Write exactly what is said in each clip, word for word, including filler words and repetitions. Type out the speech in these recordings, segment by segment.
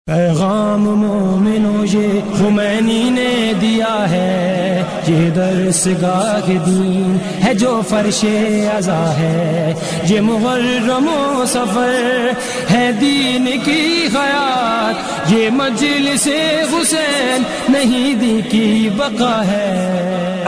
پیغام مومنوں یہ خمینی نے دیا ہے، یہ درس گاہ دین ہے جو فرش ازا ہے، یہ محرم و سفر ہے دین کی حیات، یہ مجلس حسین نہیں دی کی بقا ہے۔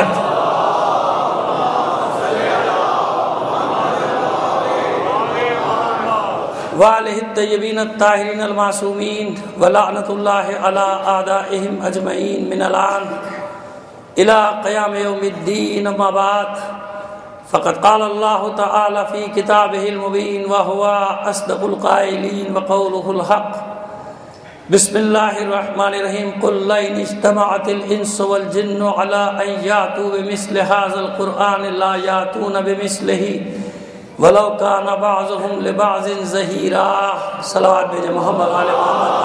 وآلہ الطیبین الطاہرین المعصومین ولعنۃ اللہ علی اعدائہم اجمعین من الآن الی قیام یوم الدین، اما بعد فقد قال اللہ تعالی فی کتابہ المبین وہو اصدق القائلین وقولہ الحق۔ بسم اللہ الرحمن الرحیم۔ قل لئن اجتمعت الانس والجن علی ان یاتوا بمثل ھذا القرآن لا یاتون بمثلہ ولو کان بعضهم لبعض ظہیرا۔ صلوات بھیجے محمد آل محمد۔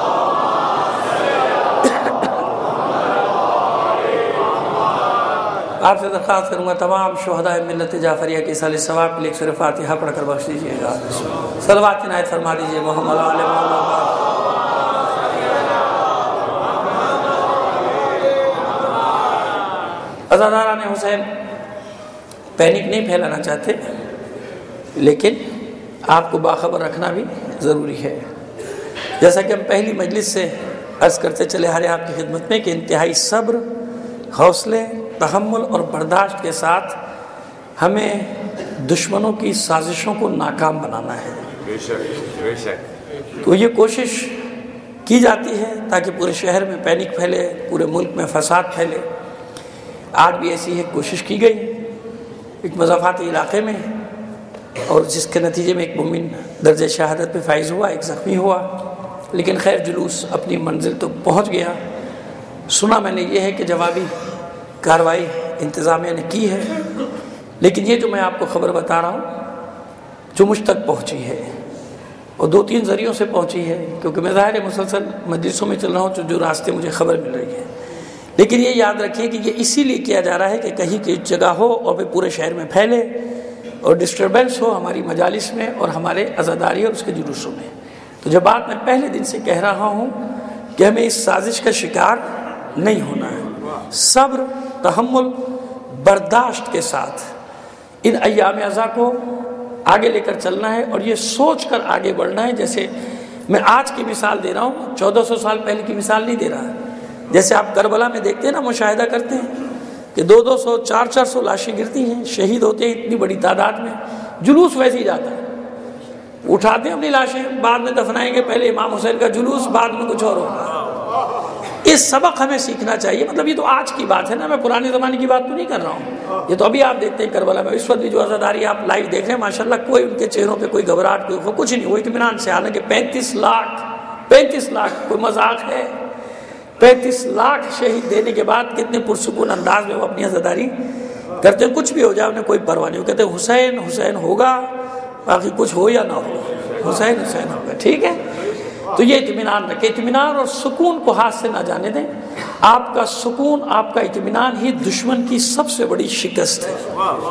آپ سے درخواست کروں گا تمام شہداء ملت جعفریہ کی سال ثواب کے لیے سورہ فاتحہ پڑھ کر بخش دیجیے گا۔ صلوات عنایت فرما دیجیے محمد آل محمد۔ عزاداران حسین، پینک نہیں پھیلانا چاہتے، لیکن آپ کو باخبر رکھنا بھی ضروری ہے۔ جیسا کہ ہم پہلی مجلس سے عرض کرتے چلے آ رہے ہیں آپ کی خدمت میں کہ انتہائی صبر، حوصلے، تحمل اور برداشت کے ساتھ ہمیں دشمنوں کی سازشوں کو ناکام بنانا ہے۔ بے شک بے شک تو یہ کوشش کی جاتی ہے تاکہ پورے شہر میں پینک پھیلے، پورے ملک میں فساد پھیلے۔ آج بھی ایسی ایک کوشش کی گئی ایک مضافاتی علاقے میں، اور جس کے نتیجے میں ایک مومن درجہ شہادت پہ فائز ہوا، ایک زخمی ہوا، لیکن خیر جلوس اپنی منزل تو پہنچ گیا۔ سنا میں نے یہ ہے کہ جوابی کارروائی انتظامیہ نے کی ہے، لیکن یہ جو میں آپ کو خبر بتا رہا ہوں جو مجھ تک پہنچی ہے، اور دو تین ذریعوں سے پہنچی ہے، کیونکہ میں ظاہر مسلسل مجلسوں میں چل رہا ہوں تو جو راستے مجھے خبر مل رہی ہے، لیکن یہ یاد رکھیے کہ یہ اسی لیے کیا جا رہا ہے کہ کہیں کی جگہ ہو اور پھر پورے شہر میں پھیلے اور ڈسٹربنس ہو ہماری مجالس میں اور ہمارے عزاداری اور اس کے جلوسوں میں۔ تو جو بات میں پہلے دن سے کہہ رہا ہوں کہ ہمیں اس سازش کا شکار نہیں ہونا ہے، صبر، تحمل، برداشت کے ساتھ ان ایام عزا کو آگے لے کر چلنا ہے، اور یہ سوچ کر آگے بڑھنا ہے۔ جیسے میں آج کی مثال دے رہا ہوں، چودہ سو سال پہلے کی مثال نہیں دے رہا۔ جیسے آپ کربلا میں دیکھتے ہیں نا، مشاہدہ کرتے ہیں کہ دو دو سو چار چار سو لاشیں گرتی ہیں، شہید ہوتے ہیں اتنی بڑی تعداد میں، جلوس ویسے ہی جاتا ہے، اٹھاتے ہیں اپنی لاشیں، بعد میں دفنائیں گے، پہلے امام حسین کا جلوس، بعد میں کچھ اور ہوگا۔ اس سبق ہمیں سیکھنا چاہیے۔ مطلب یہ تو آج کی بات ہے نا، میں پرانے زمانے کی بات تو نہیں کر رہا ہوں، یہ تو ابھی آپ دیکھتے ہیں کربلا میں اس وقت بھی جو عزاداری آپ لائیو دیکھ رہے ہیں، ماشاءاللہ کوئی ان کے چہروں پہ کوئی گھبراہٹ، کوئی کچھ نہیں، وہ اطمینان سے، حالانکہ پینتیس لاکھ پینتیس لاکھ کوئی مذاق ہے؟ پینتیس لاکھ شہید دینے کے بعد کتنے پرسکون انداز میں وہ اپنی عزاداری کرتے ہیں، کچھ بھی ہو جائے انہیں کوئی پرواہ نہیں، وہ کہتے ہیں حسین حسین ہوگا، باقی کچھ ہو یا نہ ہو، حسین حسین ہوگا، ٹھیک ہے۔ تو یہ اطمینان رکھے، اطمینان اور سکون کو ہاتھ سے نہ جانے دیں۔ آپ کا سکون، آپ کا اطمینان ہی دشمن کی سب سے بڑی شکست ہے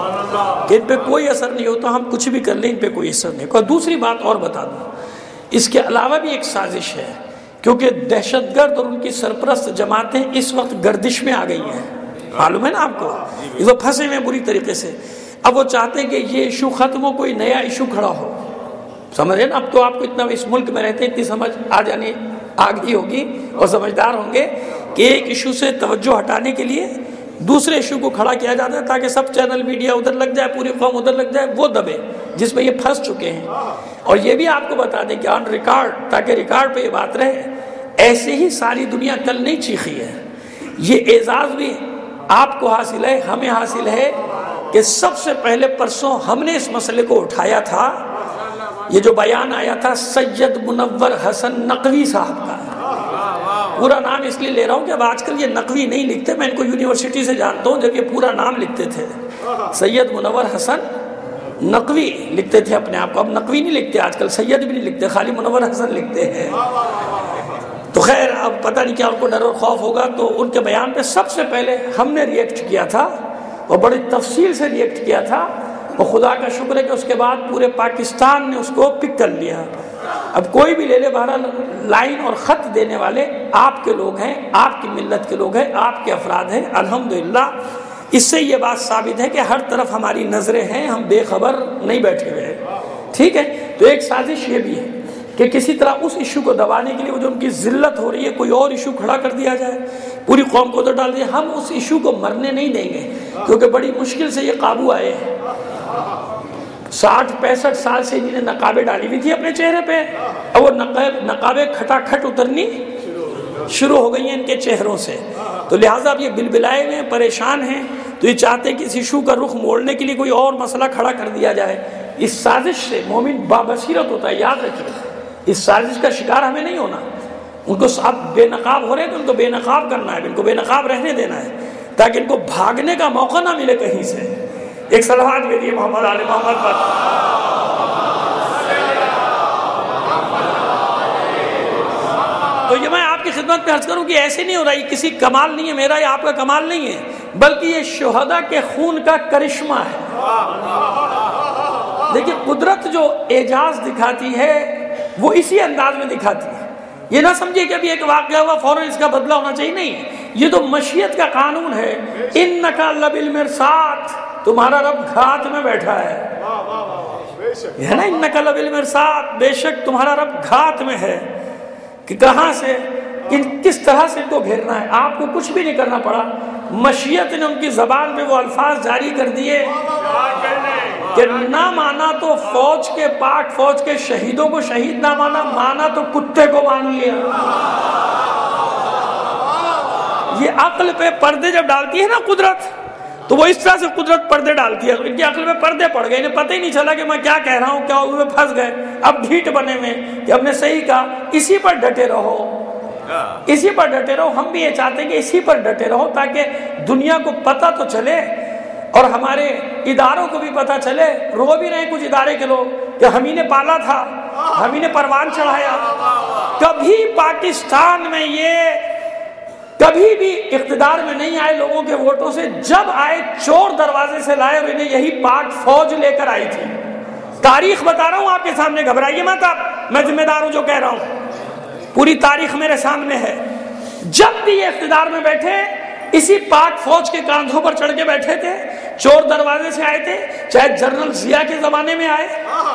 کہ ان پہ کوئی اثر نہیں ہوتا، ہم کچھ بھی کر لیں ان پہ کوئی اثر نہیں ہوتا۔ دوسری بات اور بتا دوں، اس کے علاوہ بھی ایک سازش ہے، کیونکہ دہشت گرد اور ان کی سرپرست جماعتیں اس وقت گردش میں آ گئی ہیں، معلوم ہے نا آپ کو، یہ تو پھنسے ہوئے بری طریقے سے۔ اب وہ چاہتے ہیں کہ یہ ایشو ختم ہو، کوئی نیا ایشو کھڑا ہو، سمجھ رہے نا؟ اب تو آپ کو اتنا اس ملک میں رہتے اتنی سمجھ آ جانی آ گئی ہوگی اور سمجھدار ہوں گے کہ ایک ایشو سے توجہ ہٹانے کے لیے دوسرے ایشو کو کھڑا کیا جاتا ہے تاکہ سب چینل میڈیا ادھر لگ جائے، پوری قوم ادھر لگ جائے، وہ دبے جس میں یہ پھنس چکے ہیں۔ اور یہ بھی آپ کو بتا دیں کہ آن ریکارڈ، تاکہ ریکارڈ پہ یہ بات رہے، ایسے ہی ساری دنیا کل نہیں چیخی ہے۔ یہ اعزاز بھی آپ کو حاصل ہے، ہمیں حاصل ہے کہ سب سے پہلے پرسوں ہم نے اس مسئلے کو اٹھایا تھا۔ یہ جو بیان آیا تھا سید منور حسن نقوی صاحب کا، پورا نام اس لیے لے رہا ہوں کہ اب آج کل یہ نقوی نہیں لکھتے، میں ان کو یونیورسٹی سے جانتا ہوں، جب یہ پورا نام لکھتے تھے سید منور حسن نقوی لکھتے تھے اپنے آپ کو، اب نقوی نہیں لکھتے آج کل، سید بھی نہیں لکھتے، خالی منور حسن لکھتے ہیں۔ تو خیر اب پتہ نہیں کیا ان کو ڈر اور خوف ہوگا، تو ان کے بیان پہ سب سے پہلے ہم نے ریئیکٹ کیا تھا اور بڑی تفصیل سے ریئیکٹ کیا تھا، اور خدا کا شکر ہے کہ اس کے بعد پورے پاکستان نے اس کو پک کر لیا۔ اب کوئی بھی لے لے، بہرحال لائن اور خط دینے والے آپ کے لوگ ہیں، آپ کی ملت کے لوگ ہیں، آپ کے افراد ہیں۔ الحمدللہ اس سے یہ بات ثابت ہے کہ ہر طرف ہماری نظریں ہیں، ہم بے خبر نہیں بیٹھے ہوئے ہیں، ٹھیک ہے۔ تو ایک سازش یہ بھی ہے کہ کسی طرح اس ایشو کو دبانے کے لیے وہ جو ان کی ذلت ہو رہی ہے کوئی اور ایشو کھڑا کر دیا جائے، پوری قوم کو ادھر ڈال دیا۔ ہم اس ایشو کو مرنے نہیں دیں گے کیونکہ بڑی مشکل سے یہ قابو آئے ہیں۔ ساٹھ پینسٹھ سال سے انہوں نے نقابیں ڈالی ہوئی تھی اپنے چہرے پہ، اور وہ نقابیں کھٹا کھٹ اترنی شروع ہو گئی ہیں ان کے چہروں سے۔ تو لہٰذا اب یہ بلبلائے ہوئے پریشان ہیں، تو یہ چاہتے ہیں کہ اس ایشو کا رخ موڑنے کے لیے کوئی اور مسئلہ کھڑا کر دیا جائے۔ اس سازش سے مومن بابصیرت ہوتا ہے، یاد رکھیے، اس سازش کا شکار ہمیں نہیں ہونا۔ ان کو اب بے نقاب ہو رہے ہیں تو ان کو بے نقاب کرنا ہے، ان کو بے نقاب رہنے دینا ہے تاکہ ان کو بھاگنے کا موقع نہ ملے کہیں سے۔ ایک صلوات بھیجیے محمد آل محمد پر۔ تو یہ میں آپ کی خدمت میں عرض کروں کہ ایسے نہیں ہو رہا، یہ کسی کمال نہیں ہے میرا یا آپ کا کمال نہیں ہے، بلکہ یہ شہداء کے خون کا کرشمہ ہے۔ دیکھیے قدرت جو اعجاز دکھاتی ہے وہ اسی انداز میں دکھاتی ہے۔ یہ نہ سمجھے کہ ابھی ایک واقعہ ہوا فوراً اس کا بدلہ ہونا چاہیے، نہیں، یہ تو مشیت کا قانون ہے۔ انک لبالمرصاد، تمہارا رب گھات میں بیٹھا ہے، ہے نا، انک لبالمرصاد، بے شک تمہارا رب گھات میں ہے، کہ کہاں سے کس طرح سے ان کو گھیرنا ہے۔ آپ کو کچھ بھی نہیں کرنا پڑا، مشیت نے ان کی زبان میں وہ الفاظ جاری کر دیے کہ نہ مانا تو فوج کے پاک فوج کے شہیدوں کو شہید نہ مانا، مانا تو کتے کو مان لیا۔ یہ عقل پہ پردے جب ڈالتی ہے نا قدرت، تو وہ اس طرح سے قدرت پردے ڈالتی ہے، ان کی عقل میں پردے پڑ گئے، انہیں پتہ ہی نہیں چلا کہ میں کیا کہہ رہا ہوں، کیا ہوئے پھنس گئے۔ اب ڈھیٹ بنے میں کہ ہم نے صحیح کہا، اسی پر ڈٹے رہو، اسی پر ڈٹے رہو۔ ہم بھی یہ چاہتے ہیں کہ اسی پر ڈٹے رہو تاکہ دنیا کو پتہ تو چلے اور ہمارے اداروں کو بھی پتہ چلے۔ رو بھی رہے کچھ ادارے کے لوگ کہ ہم ہی نے پالا تھا، ہم ہی نے پروان چڑھایا۔ کبھی پاکستان میں یہ کبھی بھی اقتدار میں نہیں آئے لوگوں کے ووٹوں سے، جب آئے چور دروازے سے لائے اور انہیں یہی پاک فوج لے کر آئی تھی۔ تاریخ بتا رہا ہوں آپ کے سامنے، گھبرائیے مت آپ، میں ذمہ دار ہوں جو کہہ رہا ہوں، پوری تاریخ میرے سامنے ہے۔ جب بھی یہ اقتدار میں بیٹھے اسی پاک فوج کے کاندھوں پر چڑھ کے بیٹھے تھے، چور دروازے سے آئے تھے، چاہے جنرل ضیاء کے زمانے میں آئے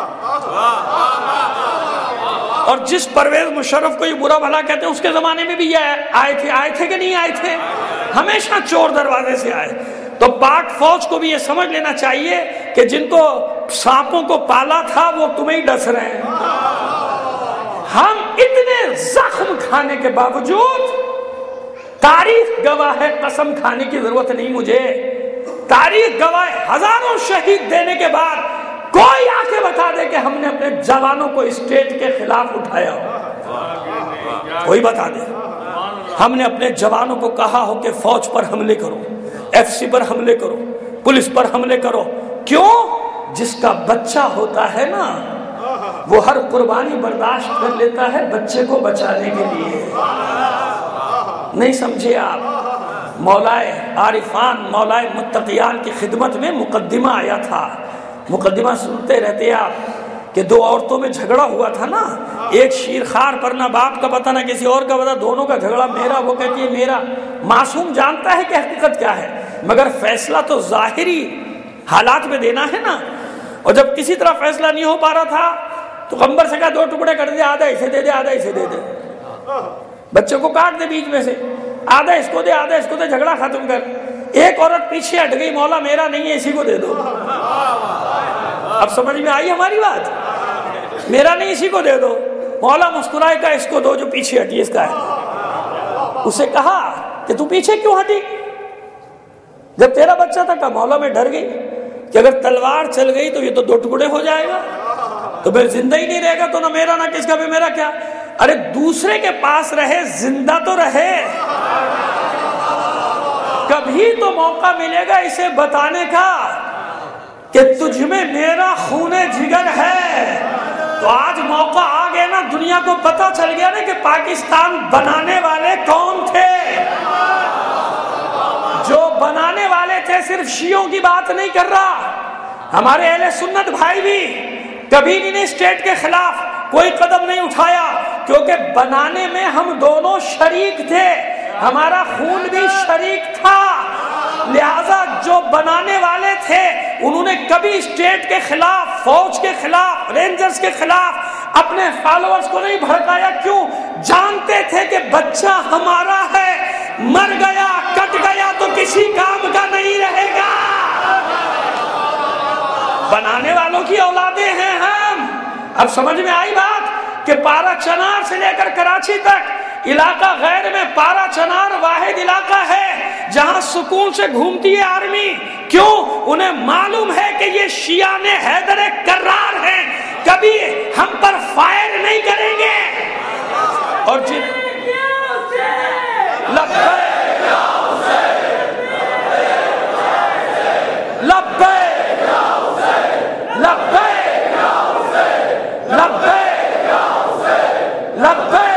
اور جس پرویز مشرف کو یہ برا بھلا کہتے ہیں اس کے زمانے میں بھی یہ آئے تھے، آئے تھے کہ نہیں آئے تھے، ہمیشہ چور دروازے سے آئے۔ تو پاک فوج کو بھی یہ سمجھ لینا چاہیے کہ جن کو سانپوں کو پالا تھا وہ تمہیں ہی ڈس رہے ہیں۔ ہم اتنے زخم کھانے کے باوجود، تاریخ گواہ ہے، قسم کھانے کی ضرورت نہیں مجھے، تاریخ گواہ ہزاروں شہید دینے کے بعد کوئی آ کے بتا دے کہ ہم نے اپنے جوانوں کو اسٹیٹ کے خلاف اٹھایا ہو، کوئی بتا دے۔ ہم نے اپنے جوانوں کو کہا ہو کہ فوج پر حملے کرو، ایف سی پر حملے کرو، پولیس پر حملے کرو۔ کیوں؟ جس کا بچہ ہوتا ہے نا وہ ہر قربانی برداشت کر لیتا ہے بچے کو بچانے کے لیے۔ نہیں سمجھے آپ؟ مولائے عارفان، مولائے متقیان کی خدمت میں مقدمہ آیا تھا، مقدمہ سنتے رہتے آپ کہ دو عورتوں میں جھگڑا ہوا تھا نا، ایک شیرخوار پر نہ باپ کا پتہ نہ کسی اور کا پتہ، دونوں کا جھگڑا میرا، وہ کہتی ہے میرا۔ معصوم جانتا ہے کہ حقیقت کیا ہے، مگر فیصلہ تو ظاہری حالات میں دینا ہے نا۔ اور جب کسی طرح فیصلہ نہیں ہو پا رہا تھا تو قمبر سے کہا دو ٹکڑے کر دے، آدھا اسے دے دے، آدھا اسے دے دے، بچے کو کاٹ دے بیچ میں سے، آدھا اس کو دے، آدھا اس کو دے، جھگڑا ختم کر۔ ایک عورت پیچھے ہٹ گئی، مولا میرا نہیں ہے، اسی کو دے دو۔ اب سمجھ میں آئی ہماری بات؟ میرا نہیں، اسی کو دے دو۔ مولا مسکرائے کا اس کو دو جو پیچھے ہٹی، اس کا ہے۔ اسے کہا کہ تو پیچھے کیوں ہٹی جب تیرا بچہ تھا؟ کہا مولا میں ڈر گئی کہ اگر تلوار چل گئی تو یہ تو دو ٹکڑے ہو جائے گا، تو میں زندہ ہی نہیں رہے گا، تو نہ میرا نہ کس کا بھی میرا کیا۔ ارے دوسرے کے پاس رہے، زندہ تو رہے، کبھی تو موقع ملے گا اسے بتانے کا کہ تجھ میں میرا خون جگر ہے۔ تو آج موقع آ گیا نا، دنیا کو پتہ چل گیا نا کہ پاکستان بنانے والے کون تھے۔ جو بنانے والے تھے صرف شیعوں کی بات نہیں کر رہا، ہمارے اہل سنت بھائی بھی کبھی نہیں اسٹیٹ کے خلاف، کوئی قدم نہیں اٹھایا، کیونکہ بنانے میں ہم دونوں شریک تھے، ہمارا خون بھی شریک تھا۔ لہذا جو بنانے والے تھے انہوں نے کبھی اسٹیٹ کے خلاف، فوج کے خلاف، رینجرز کے خلاف اپنے فالوورز کو نہیں بھڑکایا۔ کیوں؟ جانتے تھے کہ بچہ ہمارا ہے، مر گیا کٹ گیا تو کسی کام کا نہیں رہے گا۔ بنانے والوں کی اولادیں ہیں ہم۔ اب سمجھ میں آئی بات کہ پارا چنار سے لے کر کراچی تک علاقہ غیر میں پارا چنار واحد علاقہ ہے جہاں سکون سے گھومتی ہے آرمی۔ کیوں؟ انہیں معلوم ہے کہ یہ شیعہ حیدر کرار ہیں، کبھی ہم پر فائر نہیں کریں گے۔ اور جن لبیک لبیک لبیک لبیک،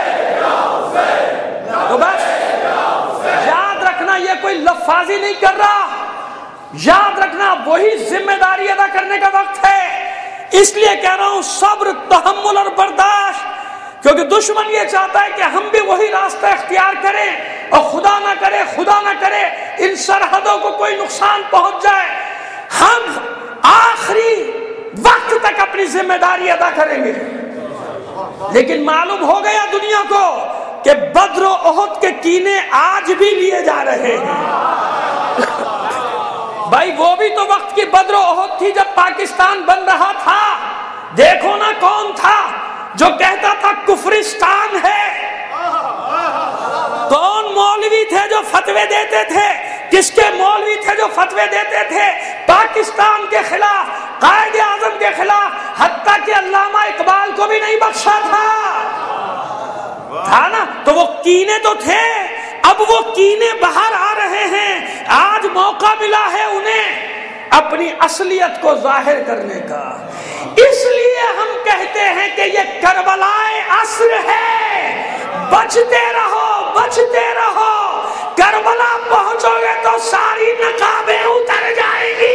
تو بس یاد رکھنا یہ کوئی لفاظی نہیں کر رہا، یاد رکھنا وہی ذمہ داری ادا کرنے کا وقت ہے۔ اس لیے کہہ رہا ہوں صبر، تحمل اور برداشت، کیونکہ دشمن یہ چاہتا ہے کہ ہم بھی وہی راستہ اختیار کریں، اور خدا نہ کرے خدا نہ کرے ان سرحدوں کو کوئی نقصان پہنچ جائے۔ ہم آخری وقت تک اپنی ذمہ داری ادا کریں گے، لیکن معلوم ہو گیا دنیا کو کہ بدر و احد کے کینے آج بھی لیے جا رہے ہیں۔ بھائی وہ بھی تو وقت کی بدر و احد تھی جب پاکستان بن رہا تھا۔ دیکھو نا کون تھا جو کہتا تھا کفرستان ہے، کون مولوی تھے جو فتوے دیتے تھے، کس کے مولوی تھے جو فتوے دیتے تھے پاکستان کے خلاف، قائد اعظم کے خلاف، حتیٰ کہ علامہ اقبال کو بھی نہیں بخشا تھا تھا نا۔ تو وہ کینے تو تھے، اب وہ کینے باہر آ رہے ہیں۔ آج موقع ملا ہے انہیں اپنی اصلیت کو ظاہر کرنے کا۔ اس لیے ہم کہتے ہیں کہ یہ کربلائے عصر ہے، بچتے رہو بچتے رہو، کربلا پہنچو گے تو ساری نقابیں اتر جائیں گی۔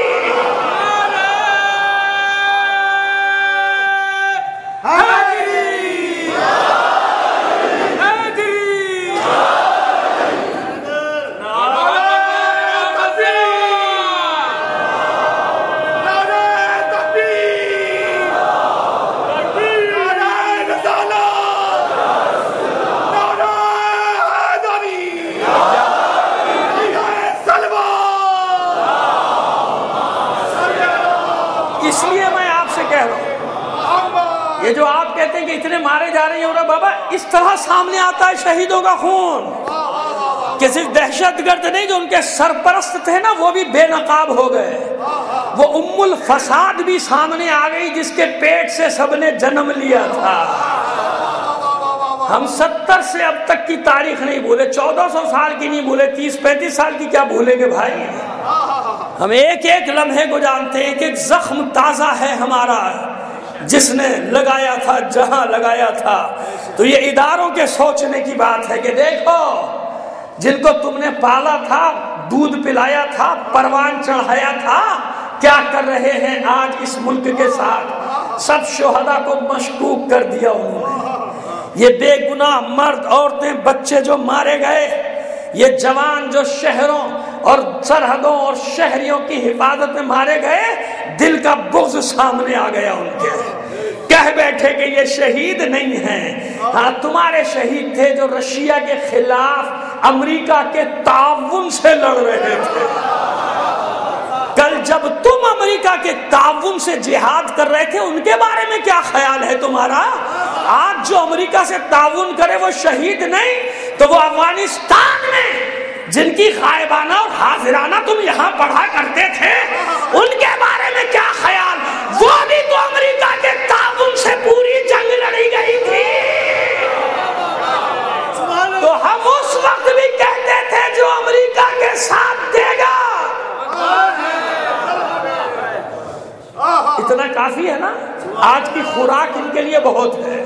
اس لیے میں آپ سے کہہ رہا ہوں، یہ جو آپ کہتے ہیں کہ اتنے مارے جا رہے ہیں، اور بابا اس طرح سامنے آتا ہے شہیدوں کا خون کہ صرف دہشت گرد نہیں، جو ان کے سرپرست تھے نا وہ بھی بے نقاب ہو گئے۔ وہ ام الفساد بھی سامنے آ گئی جس کے پیٹ سے سب نے جنم لیا تھا۔ ہم ستر سے اب تک کی تاریخ نہیں بھولے، چودہ سو سال کی نہیں بھولے، تیس پینتیس سال کی کیا بھولیں گے بھائی؟ ہم ایک ایک لمحے کو جانتے ہیں، ایک ایک زخم تازہ ہے ہمارا جس نے لگایا تھا جہاں لگایا تھا۔ تو یہ اداروں کے سوچنے کی بات ہے کہ دیکھو جن کو تم نے پالا تھا، دودھ پلایا تھا، پروان چڑھایا تھا، کیا کر رہے ہیں آج اس ملک کے ساتھ۔ سب شہداء کو مشکوک کر دیا انہوں نے۔ یہ بے گناہ مرد، عورتیں، بچے جو مارے گئے، یہ جوان جو شہروں اور سرحدوں اور شہریوں کی حفاظت میں مارے گئے، دل کا بغض سامنے آ گیا ان کے۔ کہہ بیٹھے کہ یہ شہید نہیں ہیں، ہاں تمہارے شہید تھے جو رشیا کے خلاف امریکہ کے تعاون سے لڑ رہے تھے۔ کل جب تم امریکہ کے تعاون سے جہاد کر رہے تھے ان کے بارے میں کیا خیال ہے تمہارا؟ آج جو امریکہ سے تعاون کرے وہ شہید نہیں، تو وہ افغانستان میں جن کی غائبانہ اور حاضرانہ تم یہاں پڑھا کرتے تھے ان کے بارے میں کیا خیال؟ وہ بھی تو امریکہ کے تعاون سے پوری جنگ لڑی گئی تھی۔ تو ہم اس وقت بھی کہتے تھے جو امریکہ کے ساتھ دے گا۔ اتنا کافی ہے نا، آج کی خوراک ان کے لیے بہت ہے۔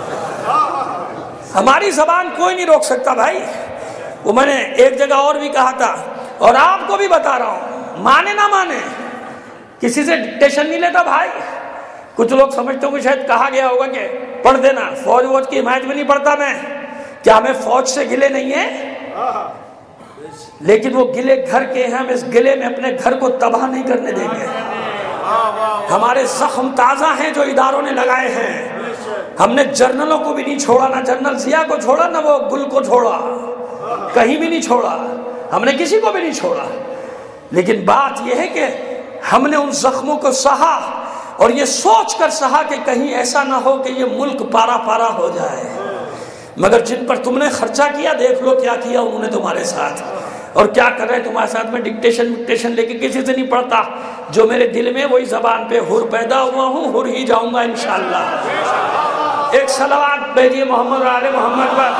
ہماری زبان کوئی نہیں روک سکتا بھائی۔ وہ میں نے ایک جگہ اور بھی کہا تھا اور آپ کو بھی بتا رہا ہوں، مانے نہ مانے کسی سے ڈکٹیشن نہیں لیتا بھائی۔ کچھ لوگ سمجھتے ہوں کہ شاید کہا گیا ہوگا کہ پڑھ دینا، فوج ووج کی حمایت میں نہیں پڑھتا میں، کیا ہمیں فوج سے گلے نہیں ہیں؟ لیکن وہ گلے گھر کے ہیں، ہم اس گلے میں اپنے گھر کو تباہ نہیں کرنے دیں گے۔ ہمارے زخم تازہ ہیں جو اداروں نے لگائے ہیں، ہم نے جرنلوں کو بھی نہیں چھوڑا، نہ جنرل ضیاء کو چھوڑا، نہ وہ گل کو چھوڑا، کہیں بھی نہیں چھوڑا، ہم نے کسی کو بھی نہیں چھوڑا۔ لیکن بات یہ ہے کہ ہم نے ان زخموں کو سہا، اور یہ سوچ کر سہا کہ کہیں ایسا نہ ہو کہ یہ ملک پارا پارا ہو جائے۔ مگر جن پر تم نے خرچہ کیا، دیکھ لو کیا کیا انہوں نے تمہارے ساتھ، اور کیا کر رہے تمہارے ساتھ۔ میں ڈکٹیشن وکٹیشن لے کے کسی سے نہیں پڑھتا، جو میرے دل میں وہی زبان پہ حر پیدا ہوا ہوں، حر ہی جاؤں گا انشاءاللہ۔ ایک صلوات بھیجیے محمد آل محمد پر۔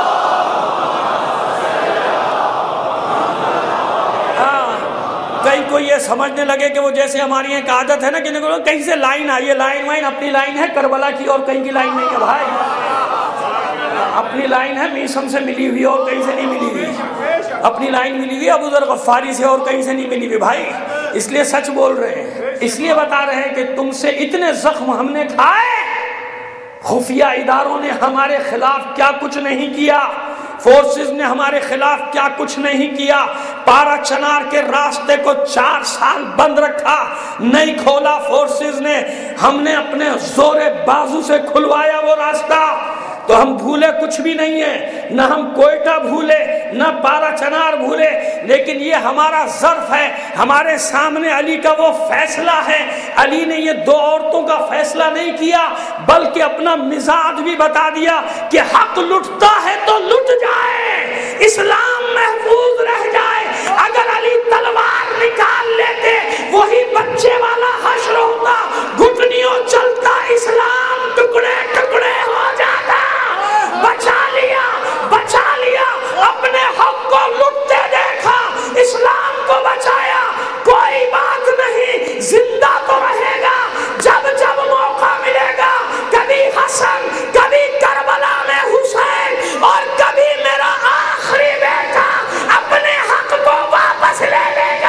ہاں، کہیں کوئی یہ سمجھنے لگے کہ وہ جیسے ہماری ایک عادت ہے نا کہ کہیں سے لائن آئی ہے، لائن وائن اپنی لائن ہے کربلا کی، اور کہیں کی لائن نہیں ہے بھائی، اپنی لائن ہے میسم سے ملی ہوئی اور کہیں سے نہیں ملی ہوئی، اپنی لائن ملی ہوئی ابو ذر غفاری سے اور کہیں سے نہیں ملی ہوئی بھائی، اس لیے سچ بول رہے ہیں، اس لیے بتا رہے ہیں کہ تم سے اتنے زخم ہم نے کھائے، خفیہ اداروں نے ہمارے خلاف کیا کچھ نہیں کیا، فورسز نے ہمارے خلاف کیا کچھ نہیں کیا، پارا چنار کے راستے کو چار سال بند رکھا، نہیں کھولا فورسز نے، ہم نے اپنے زور بازو سے کھلوایا وہ راستہ، تو ہم بھولے کچھ بھی نہیں ہے، نہ ہم کوئٹہ بھولے نہ پارا چنار بھولے، لیکن یہ ہمارا ظرف ہے، ہمارے سامنے علی کا وہ فیصلہ ہے۔ علی نے یہ دو عورتوں کا فیصلہ نہیں کیا بلکہ اپنا مزاج بھی بتا دیا کہ حق لٹتا ہے تو لٹ جائے، اسلام محفوظ رہ جائے۔ اگر علی تلوار نکال لیتے وہی بچے والا حشر ہوتا، گھٹنیوں چلتا، اسلام ٹکڑے ٹکڑے ہو جاتا۔ بچا لیا بچا لیا، اپنے حق کو لٹتے دیکھا، اسلام کو بچایا، کوئی بات نہیں، زندہ تو رہے گا، جب جب موقع ملے گا، کبھی حسن، کبھی کربلا میں حسین، اور کبھی میرا آخری بیٹا اپنے حق کو واپس لے لے گا۔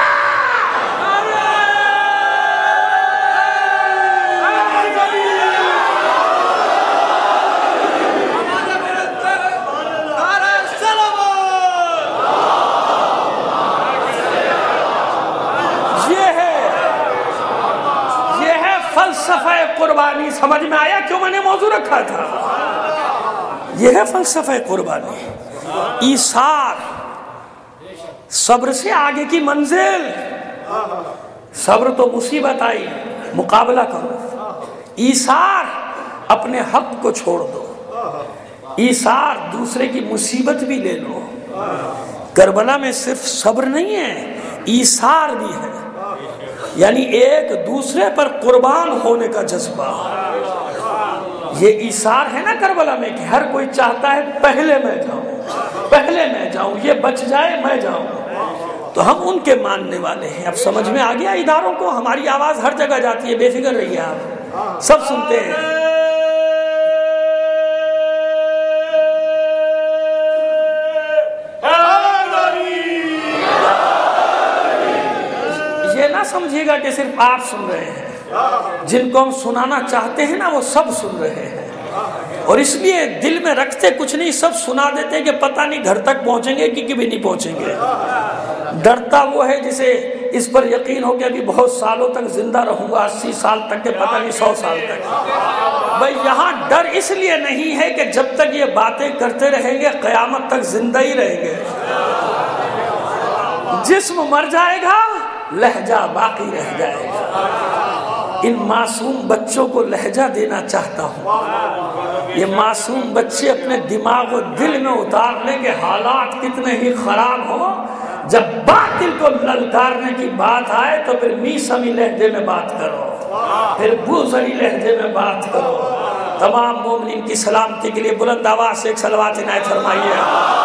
فلسفہ قربانی سمجھ میں آیا کیوں میں نے موضوع رکھا تھا؟ یہ ہے فلسفہ قربانی، ایثار، صبر سے آگے کی منزل۔ صبر تو مصیبت آئی مقابلہ کرو، ایثار اپنے حق کو چھوڑ دو، ایثار دوسرے کی مصیبت بھی لے لو۔ کربلا میں صرف صبر نہیں ہے، ایثار بھی ہے، یعنی ایک دوسرے پر قربان ہونے کا جذبہ۔ یہ ایثار ہے نا کربلا میں کہ ہر کوئی چاہتا ہے پہلے میں جاؤں، پہلے میں جاؤں، یہ بچ جائے میں جاؤں، تو ہم ان کے ماننے والے ہیں۔ اب سمجھ میں آ گیا اداروں کو، ہماری آواز ہر جگہ جاتی ہے، بے فکر رہیے آپ، سب سنتے ہیں۔ سمجھیے گا کہ صرف آپ سن رہے ہیں، جن کو ہم سنانا چاہتے ہیں نا وہ سب سن رہے ہیں، اور اس لیے دل میں رکھتے کچھ نہیں، سب سنا دیتے کہ پتہ نہیں گھر تک پہنچیں گے کہ کبھی نہیں پہنچیں گے۔ ڈرتا وہ ہے جسے اس پر یقین ہو کہ ابھی بہت سالوں تک زندہ رہوں گا، اسی سال تک کہ پتہ نہیں سو سال تک۔ بھائی یہاں ڈر اس لیے نہیں ہے کہ جب تک یہ باتیں کرتے رہیں گے قیامت تک زندہ ہی رہیں گے، جسم مر جائے گا لہجہ باقی رہ جائے گا۔ ان معصوم بچوں کو لہجہ دینا چاہتا ہوں، یہ معصوم بچے اپنے دماغ و دل میں اتار لیں کہ حالات کتنے ہی خراب ہو، جب باطل کو للکارنے کی بات آئے تو پھر میسمی لہجے میں بات کرو، پھر بوزری لہجے میں بات کرو۔ تمام مومنین کی سلامتی کے لیے بلند آواز سے ایک صلوات عنایت فرمائیے۔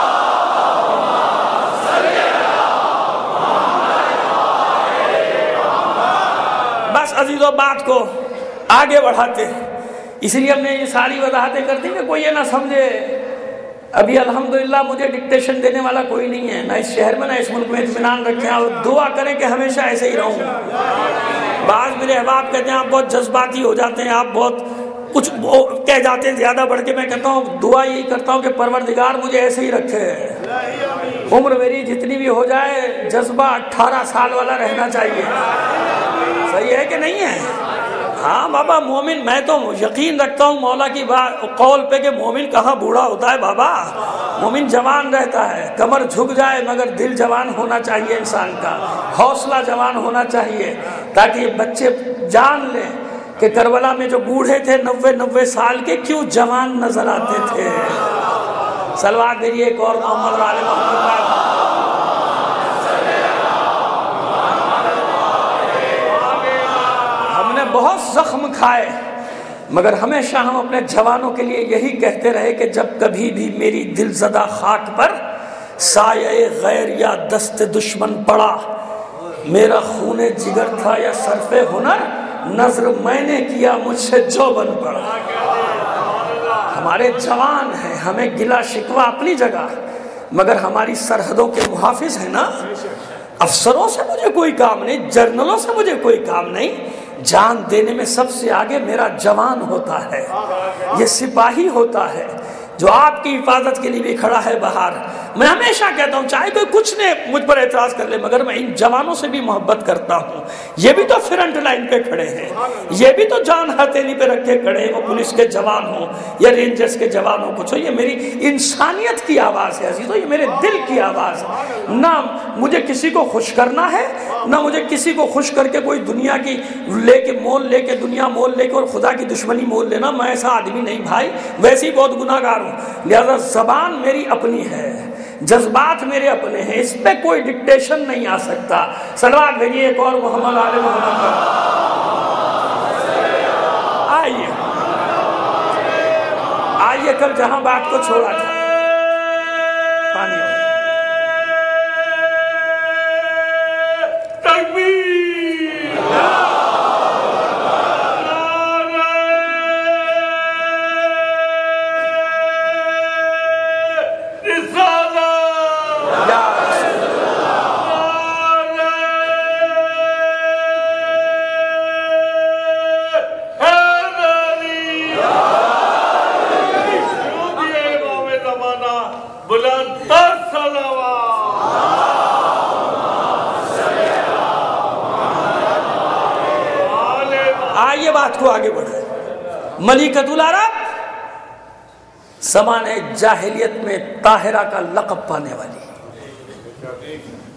بس عزیزوں بات کو آگے بڑھاتے ہیں، اس لیے ہم نے یہ ساری وضاحتیں کر دی کہ کوئی یہ نہ سمجھے ابھی الحمدللہ مجھے ڈکٹیشن دینے والا کوئی نہیں ہے، نہ اس شہر میں نہ اس ملک میں، اطمینان رکھیں اور دعا کریں کہ ہمیشہ ایسے ہی رہوں۔ بعض میرے احباب کہتے ہیں آپ بہت جذباتی ہو جاتے ہیں، آپ بہت کچھ کہہ جاتے ہیں زیادہ بڑھ کے، میں کہتا ہوں دعا یہی کرتا ہوں کہ پروردگار مجھے ایسے ہی رکھے، عمر میری جتنی بھی ہو جائے جذبہ اٹھارہ سال والا رہنا چاہیے. صحیح ہے کہ نہیں ہے؟ ہاں بابا، مومن میں تو یقین رکھتا ہوں مولا کی بات قول پہ کہ مومن کہاں بوڑھا ہوتا ہے بابا، مومن جوان رہتا ہے. کمر جھک جائے مگر دل جوان ہونا چاہیے انسان کا، حوصلہ جوان ہونا چاہیے، تاکہ یہ بچے جان لیں کہ کربلا میں جو بوڑھے تھے نوے نوے سال کے کیوں جوان نظر آتے تھے. صلوات بھیجیے ایک اور محمد علی محمد. ہم نے بہت زخم کھائے مگر ہمیشہ ہم اپنے جوانوں کے لیے یہی کہتے رہے کہ جب کبھی بھی میری دل زدہ خاک پر سایہ غیر یا دست دشمن پڑا، میرا خون جگر تھا یا صرف ہنر، نظر میں نے کیا مجھ سے جو بن پڑا. ہمارے جوان ہیں، ہمیں گلا شکوہ اپنی جگہ، مگر ہماری سرحدوں کے محافظ ہیں نا. افسروں سے مجھے کوئی کام نہیں، جرنلوں سے مجھے کوئی کام نہیں، جان دینے میں سب سے آگے میرا جوان ہوتا ہے، یہ سپاہی ہوتا ہے جو آپ کی حفاظت کے لیے بھی کھڑا ہے باہر. میں ہمیشہ کہتا ہوں چاہے کوئی کچھ نے مجھ پر اعتراض کر لے مگر میں ان جوانوں سے بھی محبت کرتا ہوں. یہ بھی تو فرنٹ لائن پہ کھڑے ہیں، یہ بھی تو جان ہتھیلی پہ رکھ کے کھڑے ہیں، وہ پولیس کے جوان ہوں یا رینجرز کے جوان ہوں. کچھ ہو، یہ میری انسانیت کی آواز ہے عزیزو، یہ میرے دل کی آواز ہے. نہ مجھے کسی کو خوش کرنا ہے، نہ مجھے کسی کو خوش کر کے کوئی دنیا کی لے کے مول لے کے دنیا مول لے کے اور خدا کی دشمنی مول لینا. میں ایسا آدمی نہیں بھائی، ویسے ہی بہت گناہ گار ہوں. لہذا زبان میری اپنی ہے، جذبات میرے اپنے ہیں، اس پہ کوئی ڈکٹیشن نہیں آ سکتا. صلوات بھیجیے ایک اور محمد آل محمد پر. آئیے آئیے کل جہاں بات کو چھوڑا تھا پانی کو آگے بڑھائے. ملکۃ العرب زمانے جاہلیت میں طاہرہ کا لقب پانے والی،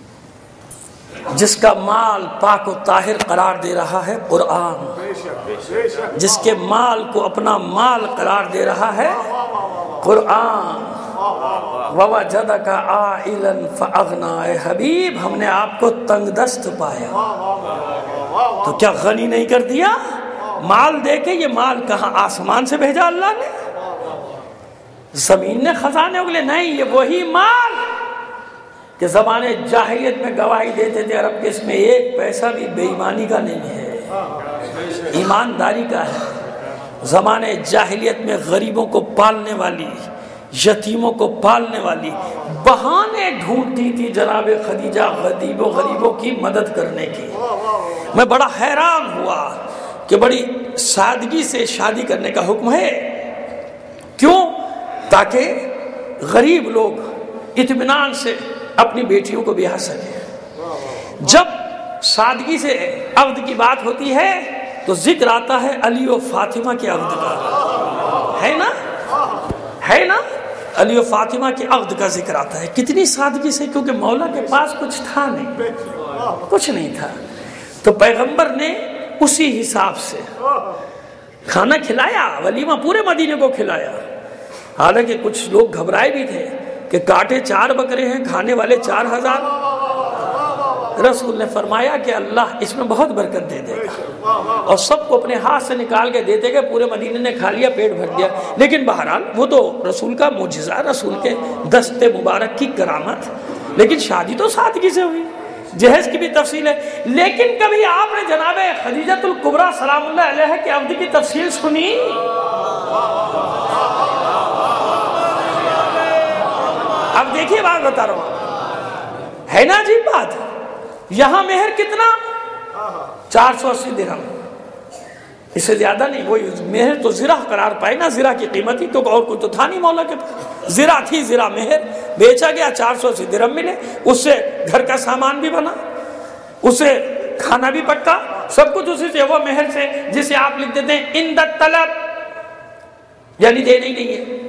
جس کا مال پاک و طاہر قرار دے رہا ہے قرآن، جس کے مال کو اپنا مال قرار دے رہا ہے قرآن. وَوَجَدَكَ عَائِلًا فَأَغْنَىٰ. اے حبیب ہم نے آپ کو تنگ دست پایا تو کیا غنی نہیں کر دیا؟ مال دے کے. یہ مال کہاں آسمان سے بھیجا اللہ نے؟ زمین نے خزانے اگلے؟ نہیں، یہ وہی مال کہ زمانے جاہلیت میں گواہی دیتے تھے عرب کے اس میں ایک پیسہ بھی بے ایمانی کا نہیں ہے، ایمانداری کا ہے. زمانے جاہلیت میں غریبوں کو پالنے والی، یتیموں کو پالنے والی بہانے ڈھونڈتی تھی جناب خدیجہ غریبوں غریبوں کی مدد کرنے کی. میں بڑا حیران ہوا کہ بڑی سادگی سے شادی کرنے کا حکم ہے. کیوں؟ تاکہ غریب لوگ اطمینان سے اپنی بیٹیوں کو بیاہ سکیں. جب سادگی سے عقد کی بات ہوتی ہے تو ذکر آتا ہے علی و فاطمہ کے عقد کا، ہے نا ہے نا علی و فاطمہ کے عقد کا ذکر آتا ہے. کتنی سادگی سے، کیونکہ مولا کے پاس کچھ تھا نہیں، کچھ نہیں تھا، تو پیغمبر نے اسی حساب سے کھانا کھلایا، ولیمہ پورے مدینے کو کھلایا. حالانکہ کچھ لوگ گھبرائے بھی تھے کہ کاٹے چار بکرے ہیں، کھانے والے چار ہزار. رسول نے فرمایا کہ اللہ اس میں بہت برکت دے دے گا، اور سب کو اپنے ہاتھ سے نکال کے دیتے گئے. پورے مدینے نے کھا لیا، پیٹ بھر دیا. لیکن بہرحال وہ تو رسول کا معجزہ، رسول کے دست مبارک کی کرامت. لیکن شادی تو سادگی سے ہوئی، جہیز کی بھی تفصیل ہے. لیکن کبھی آپ نے جناب خدیجۃ الکبریٰ سلام اللہ علیہ کے عقد کی تفصیل سنی؟ اب دیکھیے بات بتا رہا ہوں، ہے نا عجیب بات. یہاں مہر کتنا؟ چار سو اسی درہم. اس سے زیادہ نہیں. وہی مہر تو زرہ قرار پائے نا, زرہ کی قیمت ہی, کیونکہ اور کوئی تو تھا نہیں مولا کے پاس. زرہ تھی, زرہ مہر بیچا گیا, چار سو اسی درہم ملے, اس سے گھر کا سامان بھی بنا, اس سے کھانا بھی پکا, سب کچھ اسی سے. وہ مہر سے جسے آپ لکھ دیتے ہیں عند الطلب, یعنی دینا ہی نہیں ہے.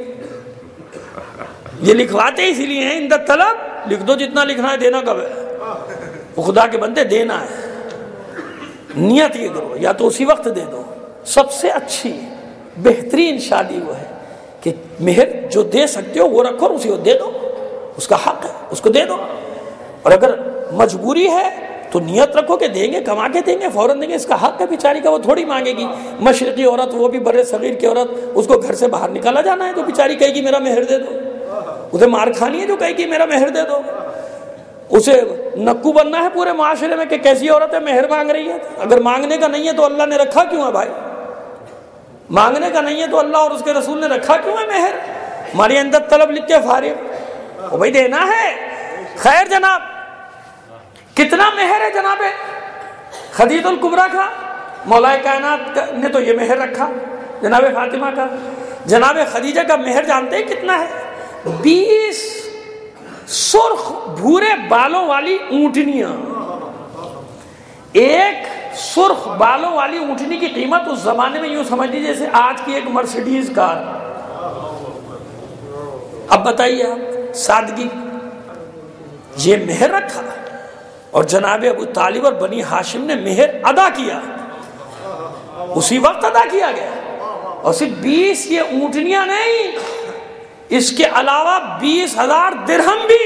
یہ لکھواتے اسی لیے ہیں عند الطلب, لکھ دو جتنا لکھنا ہے, دینا کب ہے؟ خدا کے بندے دینا ہے, نیت یہ کرو, یا تو اسی وقت دے دو. سب سے اچھی بہترین شادی وہ ہے کہ مہر جو دے سکتے ہو وہ رکھو اور اسی کو دے دو, اس کا حق ہے, اس کو دے دو. اور اگر مجبوری ہے تو نیت رکھو کہ دیں گے, کما کے دیں گے, فوراً دیں گے, اس کا حق ہے بیچاری کا, وہ تھوڑی مانگے گی. مشرقی عورت, وہ بھی برے صغیر کی عورت, اس کو گھر سے باہر نکالا جانا ہے تو بیچاری کہے گی میرا مہر دے دو. اسے مار کھانی ہے جو کہے گی میرا مہر دے دو. اسے نکو بننا ہے پورے معاشرے میں کہ کیسی عورت ہے مہر مانگ رہی ہے. اگر مانگنے کا نہیں ہے تو اللہ نے رکھا کیوں ہے بھائی؟ مانگنے کا نہیں ہے تو اللہ اور اس کے رسول نے رکھا کیوں ہے مہر؟ ہمارے اندر طلب لکھ کے فارغ, وہ بھائی دینا ہے. خیر جناب, کتنا مہر ہے جناب خدیجہ الکبریٰ کا؟ مولا کائنات نے تو یہ مہر رکھا. جناب فاطمہ کا, جناب خدیجہ کا مہر جانتے ہیں کتنا ہے؟ بیس سرخ بھورے بالوں والی اونٹنیاں. ایک سرخ بالوں والی اونٹنی کی قیمت اس زمانے میں یوں سمجھ لیجیے جیسے آج کی ایک مرسیڈیز کار. اب بتائیے آپ, سادگی, یہ مہر رکھا. اور جناب ابو طالب اور بنی ہاشم نے مہر ادا کیا, اسی وقت ادا کیا گیا. اور صرف بیس یہ اونٹنیاں نہیں, اس کے علاوہ بیس ہزار درہم بھی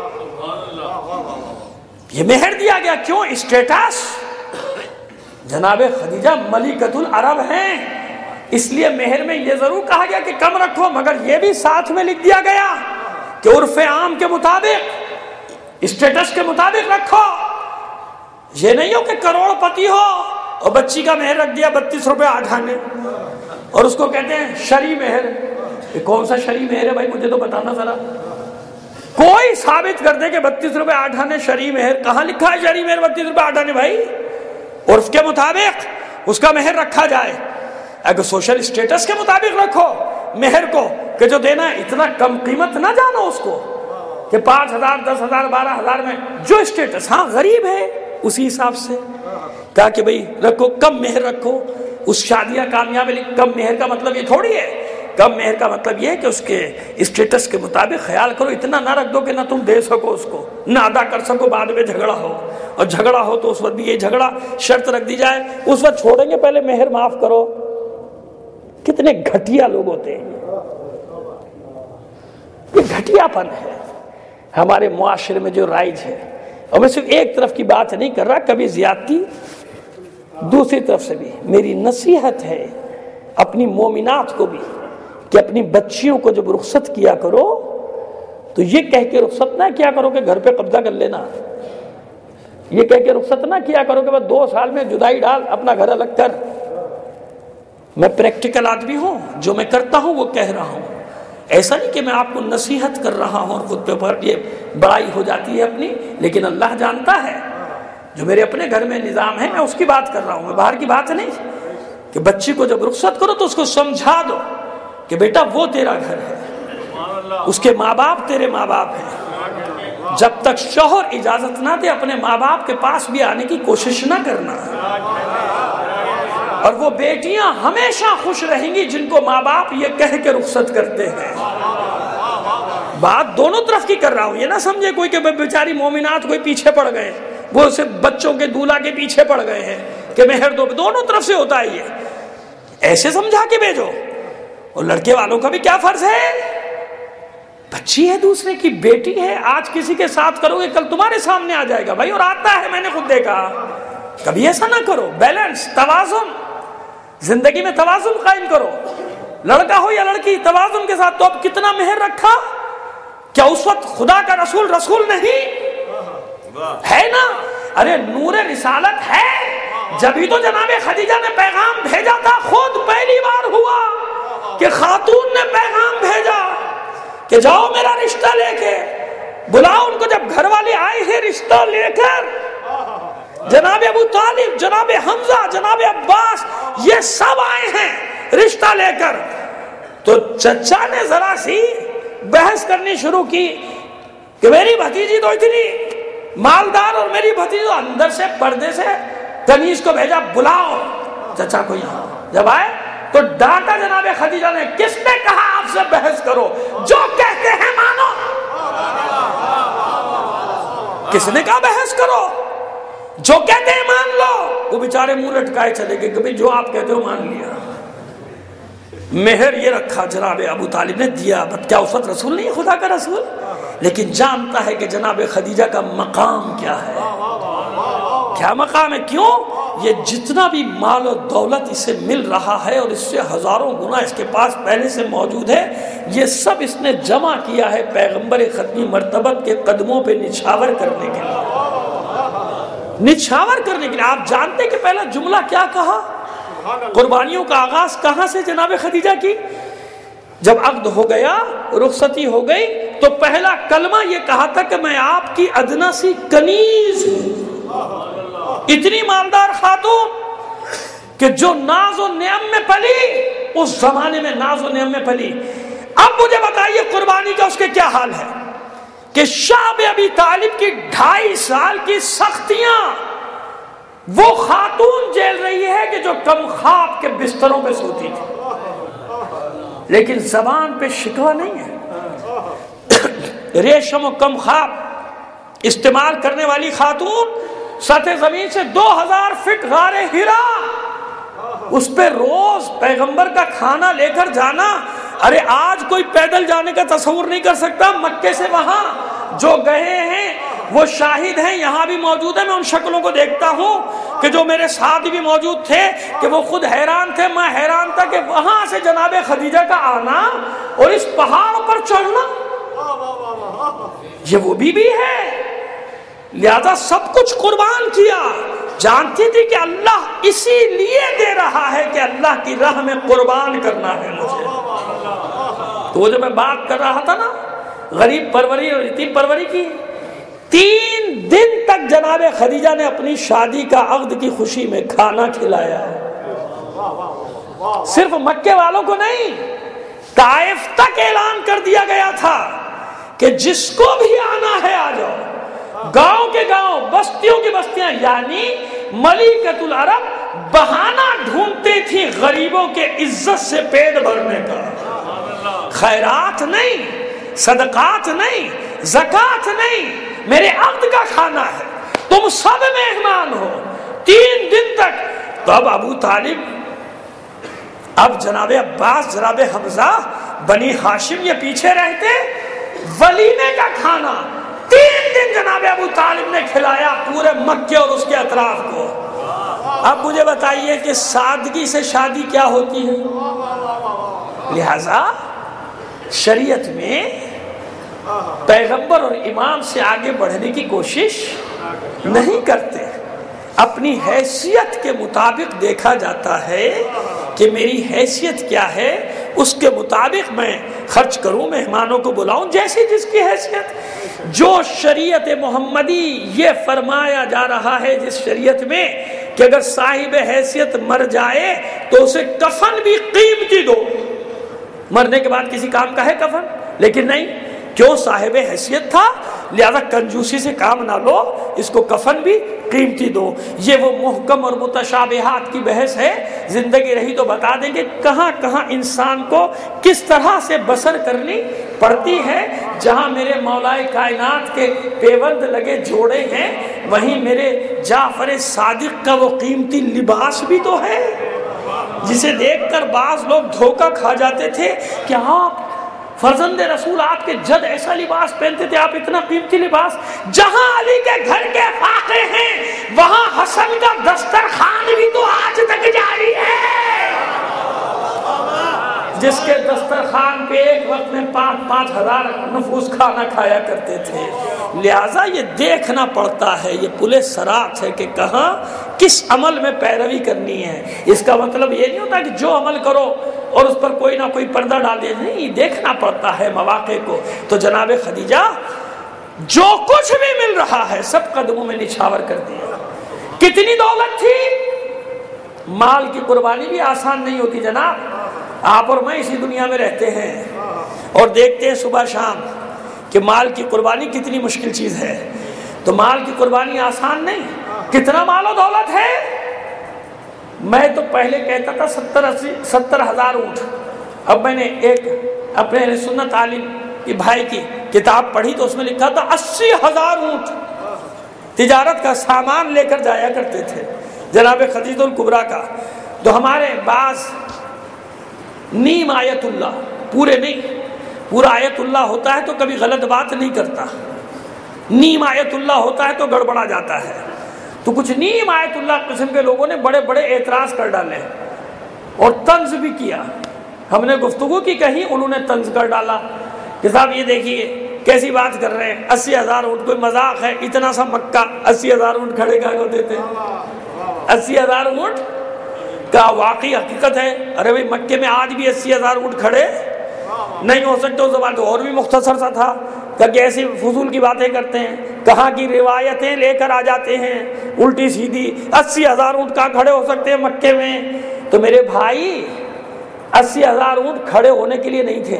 یہ مہر دیا گیا. کیوں؟ اسٹیٹس. جناب خدیجہ ملکۃ العرب ہیں, اس لیے مہر میں یہ ضرور کہا گیا کہ کم رکھو, مگر یہ بھی ساتھ میں لکھ دیا گیا کہ عرف عام کے مطابق, اسٹیٹس کے مطابق رکھو. یہ نہیں ہو کہ کروڑ پتی ہو اور بچی کا مہر رکھ دیا بتیس روپے آٹھ آنے, اور اس کو کہتے ہیں شرعی مہر. یہ کون سا شرعی مہر ہے بھائی؟ مجھے تو بتانا ذرا. کوئی ثابت کر دے کہ بتیس روپے آٹھ آنے شرعی مہر. کہاں لکھا ہے شرعی مہر بتیس روپے آٹھ آنے بھائی؟ اور اس کے مطابق اس کا مہر رکھا جائے. اگر سوشل اسٹیٹس کے مطابق رکھو مہر کو کہ جو دینا ہے, اتنا کم قیمت نہ جانو اس کو کہ پانچ ہزار دس ہزار بارہ ہزار میں جو اسٹیٹس. ہاں غریب ہے اسی حساب سے کہا کہ بھئی رکھو, کم مہر رکھو. اس شادیاں کامیاب. کم مہر کا مطلب یہ تھوڑی ہے, کم مہر کا مطلب یہ ہے کہ اس کے اسٹیٹس کے مطابق خیال کرو. اتنا نہ رکھ دو کہ نہ تم دے سکو اس کو, نہ ادا کر سکو, بعد میں جھگڑا ہو. اور جھگڑا ہو تو اس وقت بھی یہ جھگڑا شرط رکھ دی جائے, اس وقت چھوڑیں گے پہلے مہر معاف کرو. کتنے گھٹیا لوگ ہوتے ہیں, یہ گھٹیا پن ہے ہمارے معاشرے میں جو رائج ہے. اور میں صرف ایک طرف کی بات نہیں کر رہا, کبھی زیادتی دوسری طرف سے بھی. میری نصیحت ہے اپنی مومنات کو بھی کہ اپنی بچیوں کو جب رخصت کیا کرو تو یہ کہہ کے رخصت نہ کیا کرو کہ گھر پہ قبضہ کر لینا. یہ کہہ کے رخصت نہ کیا کرو کہ بس دو سال میں جدائی ڈال, اپنا گھر الگ کر. میں پریکٹیکل آدمی ہوں, جو میں کرتا ہوں وہ کہہ رہا ہوں. ایسا نہیں کہ میں آپ کو نصیحت کر رہا ہوں اور خود پہ پر یہ بڑائی ہو جاتی ہے اپنی, لیکن اللہ جانتا ہے جو میرے اپنے گھر میں نظام ہے, میں اس کی بات کر رہا ہوں, میں باہر کی بات نہیں. کہ بچی کو جب رخصت کرو تو اس کو سمجھا دو کہ بیٹا وہ تیرا گھر ہے, اس کے ماں باپ تیرے ماں باپ ہیں. جب تک شوہر اجازت نہ دے اپنے ماں باپ کے پاس بھی آنے کی کوشش نہ کرنا. اور وہ بیٹیاں ہمیشہ خوش رہیں گی جن کو ماں باپ یہ کہہ کے رخصت کرتے ہیں. بات دونوں طرف کی کر رہا ہوں, یہ نہ سمجھے کوئی کہ بیچاری مومنات کوئی پیچھے پڑ گئے, وہ صرف بچوں کے دولہا کے پیچھے پڑ گئے ہیں کہ مہر دو. دونوں طرف سے ہوتا ہے, یہ ایسے سمجھا کے بھیجو. اور لڑکے والوں کا بھی کیا فرض ہے, بچی ہے دوسرے کی, بیٹی ہے, آج کسی کے ساتھ کرو گے کل تمہارے سامنے آ جائے گا بھائی. اور آتا ہے, میں نے خود دیکھا. کبھی ایسا نہ کرو, بیلنس, توازن, زندگی میں توازن قائم کرو. لڑکا ہو یا لڑکی, توازن کے ساتھ. تو اب کتنا مہر رکھا, کیا اس وقت خدا کا رسول رسول نہیں ہے نا؟ ارے نور رسالت ہے. جبھی تو جناب خدیجہ نے پیغام بھیجا تھا, خود پہلی بار ہوا کہ خاتون نے پیغام بھیجا کہ جاؤ میرا رشتہ لے کے بلاؤ ان کو. جب گھر والے آئے ہیں رشتہ لے کر, جناب ابو طالب، جناب حمزہ، جناب عباس، یہ سب آئے ہیں رشتہ لے کر. تو چچا نے ذرا سی بحث کرنی شروع کی کہ میری بھتیجی تو اتنی مالدار اور میری بھتیجی تو اندر سے پردے سے تنیز کو بھیجا بلاؤ چچا کو یہاں. جب آئے تو ڈانٹا جناب خدیجہ نے، کس نے کہا آپ سے بحث کرو، جو کہتے ہیں مانو. کس نے کہا بحث کرو، جو کہتے ہیں مان لو. وہ بیچارے منہ لٹکائے چلے گئے کہ جو آپ کہتے ہو مان لیا. مہر یہ رکھا جناب ابو طالب نے دیا. کیا اس وقت رسول نہیں، خدا کا رسول، لیکن جانتا ہے کہ جناب خدیجہ کا مقام کیا ہے. کیا مقام ہے؟ کیوں؟ یہ جتنا بھی مال و دولت اسے مل رہا ہے اور اس سے ہزاروں گنا اس کے پاس پہلے سے موجود ہے، یہ سب اس نے جمع کیا ہے پیغمبر ختمی مرتبت کے قدموں پہ نچھاور کرنے کے لیے. نچھاور کرنے کے لیے. آپ جانتے کہ پہلا جملہ کیا کہا؟ قربانیوں کا آغاز کہاں سے جناب خدیجہ کی؟ جب عقد ہو گیا، رخصتی ہو گئی، تو پہلا کلمہ یہ کہا تھا کہ میں آپ کی ادنا سی کنیز ہوں. اتنی مالدار خاتون کہ جو ناز و نعم میں پلی، اس زمانے میں ناز و نعم میں پلی. اب مجھے بتائیے قربانی کا اس کے کیا حال ہے کہ شعب ابی طالب کی ڈھائی سال کی سختیاں وہ خاتون جیل رہی ہے کہ جو کم خواب کے بستروں پہ سوتی تھی، لیکن زبان پہ شکوہ نہیں ہے. ریشم و کم خواب استعمال کرنے والی خاتون سطح زمین سے دو ہزار فٹ غار ہرا، اس پہ روز پیغمبر کا کھانا لے کر جانا. ارے آج کوئی پیدل جانے کا تصور نہیں کر سکتا. مکے سے وہاں جو گئے ہیں وہ شاہد ہیں، یہاں بھی موجود ہیں. میں ان شکلوں کو دیکھتا ہوں کہ جو میرے ساتھ بھی موجود تھے کہ وہ خود حیران تھے، میں حیران تھا کہ وہاں سے جناب خدیجہ کا آنا اور اس پہاڑ پر چڑھنا، یہ وہ بی بی ہے. لہذا سب کچھ قربان کیا. جانتی تھی کہ اللہ اسی لیے دے رہا ہے کہ اللہ کی راہ میں قربان کرنا ہے مجھے. تو وہ جو میں بات کر رہا تھا نا غریب پروری اور یتیم پروری کی، تین دن تک جناب خدیجہ نے اپنی شادی کا عقد کی خوشی میں کھانا کھلایا ہے. صرف مکے والوں کو نہیں، طائف تک اعلان کر دیا گیا تھا کہ جس کو بھی آنا ہے آ جاؤ. گاؤں کے گاؤں، بستیوں کی بستیاں، یعنی ملکۃ العرب بہانہ ڈھونڈتے تھی غریبوں کے عزت سے پیٹ بھرنے کا. خیرات نہیں، صدقات نہیں، زکات نہیں، میرے عقد کا کھانا ہے، تم سب مہمان ہو. تین دن تک. تو اب ابو طالب، اب جناب عباس، جناب حمزہ، بنی ہاشم یہ پیچھے رہتے. ولیمے کا کھانا تین دن جناب ابو طالب نے کھلایا پورے مکے اور اس کے اطراف کو. اب مجھے بتائیے کہ سادگی سے شادی کیا ہوتی ہے؟ لہذا شریعت میں پیغمبر اور امام سے آگے بڑھنے کی کوشش نہیں کرتے. اپنی حیثیت کے مطابق دیکھا جاتا ہے کہ میری حیثیت کیا ہے، اس کے مطابق میں خرچ کروں، مہمانوں کو بلاؤں جیسی جس کی حیثیت. جو شریعت محمدی یہ فرمایا جا رہا ہے جس شریعت میں کہ اگر صاحب حیثیت مر جائے تو اسے کفن بھی قیمتی دو. مرنے کے بعد کسی کام کا ہے کفن؟ لیکن نہیں، کیوں؟ صاحب حیثیت تھا، لہذا کنجوسی سے کام نہ لو، اس کو کفن بھی قیمتی دو. یہ وہ محکم اور متشابہات کی بحث ہے. زندگی رہی تو بتا دیں گے کہاں کہاں انسان کو کس طرح سے بسر کرنی پڑتی ہے. جہاں میرے مولائے کائنات کے پیوند لگے جوڑے ہیں، وہیں میرے جعفر صادق کا وہ قیمتی لباس بھی تو ہے جسے دیکھ کر بعض لوگ دھوکہ کھا جاتے تھے کہ آپ فرزند رسول، آپ کے جد ایسا لباس پہنتے تھے، آپ اتنا قیمتی لباس. جہاں علی کے گھر کے فاقے ہیں وہاں حسن کا دسترخوان بھی تو آج تک جاری ہے، جس کے دسترخوان پہ ایک وقت میں پانچ پانچ ہزار نفوس کھانا کھایا کرتے تھے. لہٰذا یہ دیکھنا پڑتا ہے، یہ پلے سرات ہے کہ کہاں کس عمل میں پیروی کرنی ہے. اس کا مطلب یہ نہیں ہوتا کہ جو عمل کرو اور اس پر کوئی نہ کوئی پردہ ڈال دے، نہیں، دیکھنا پڑتا ہے مواقع کو. تو جناب خدیجہ جو کچھ بھی مل رہا ہے سب قدموں میں نچھاور کر دیا. کتنی دولت تھی. مال کی قربانی بھی آسان نہیں ہوتی جناب. آپ اور میں اسی دنیا میں رہتے ہیں اور دیکھتے ہیں صبح شام کہ مال کی قربانی کتنی مشکل چیز ہے. تو مال کی قربانی آسان نہیں. کتنا مال و دولت ہے. میں تو پہلے کہتا تھا ستر اسی ستر ہزار اونٹ. اب میں نے ایک اپنے اہل سنت عالم کی بھائی کی کتاب پڑھی تو اس میں لکھا تھا اسی ہزار اونٹ تجارت کا سامان لے کر جایا کرتے تھے جناب خدیجہ الکبریٰ کا. تو ہمارے بعض نیم آیت اللہ، پورے نہیں، پورا آیت اللہ ہوتا ہے تو کبھی غلط بات نہیں کرتا، نیم آیت اللہ ہوتا ہے تو گڑبڑا جاتا ہے. تو کچھ نیم آیت اللہ قسم کے لوگوں نے بڑے بڑے اعتراض کر ڈالے اور طنز بھی کیا. ہم نے گفتگو کی کہیں، انہوں نے طنز کر ڈالا کہ صاحب یہ دیکھیے کیسی بات کر رہے ہیں، اسی ہزار اونٹ کوئی مذاق ہے؟ اتنا سا مکہ اسی ہزار اونٹ کھڑے کہاں ہوتے تھے؟ اسی ہزار اونٹ کا واقعی حقیقت ہے. ارے بھائی مکے میں آج بھی اسی ہزار اونٹ کھڑے نہیں ہو سکتے. اس زبان تو اور بھی مختصر سا تھا کہ ایسی فضول کی باتیں کرتے ہیں، کہاں کی روایتیں لے کر آ جاتے ہیں الٹی سیدھی. اسی ہزار اونٹ کہاں کھڑے ہو سکتے ہیں مکے میں؟ تو میرے بھائی اسی ہزار اونٹ کھڑے ہونے کے لیے نہیں تھے.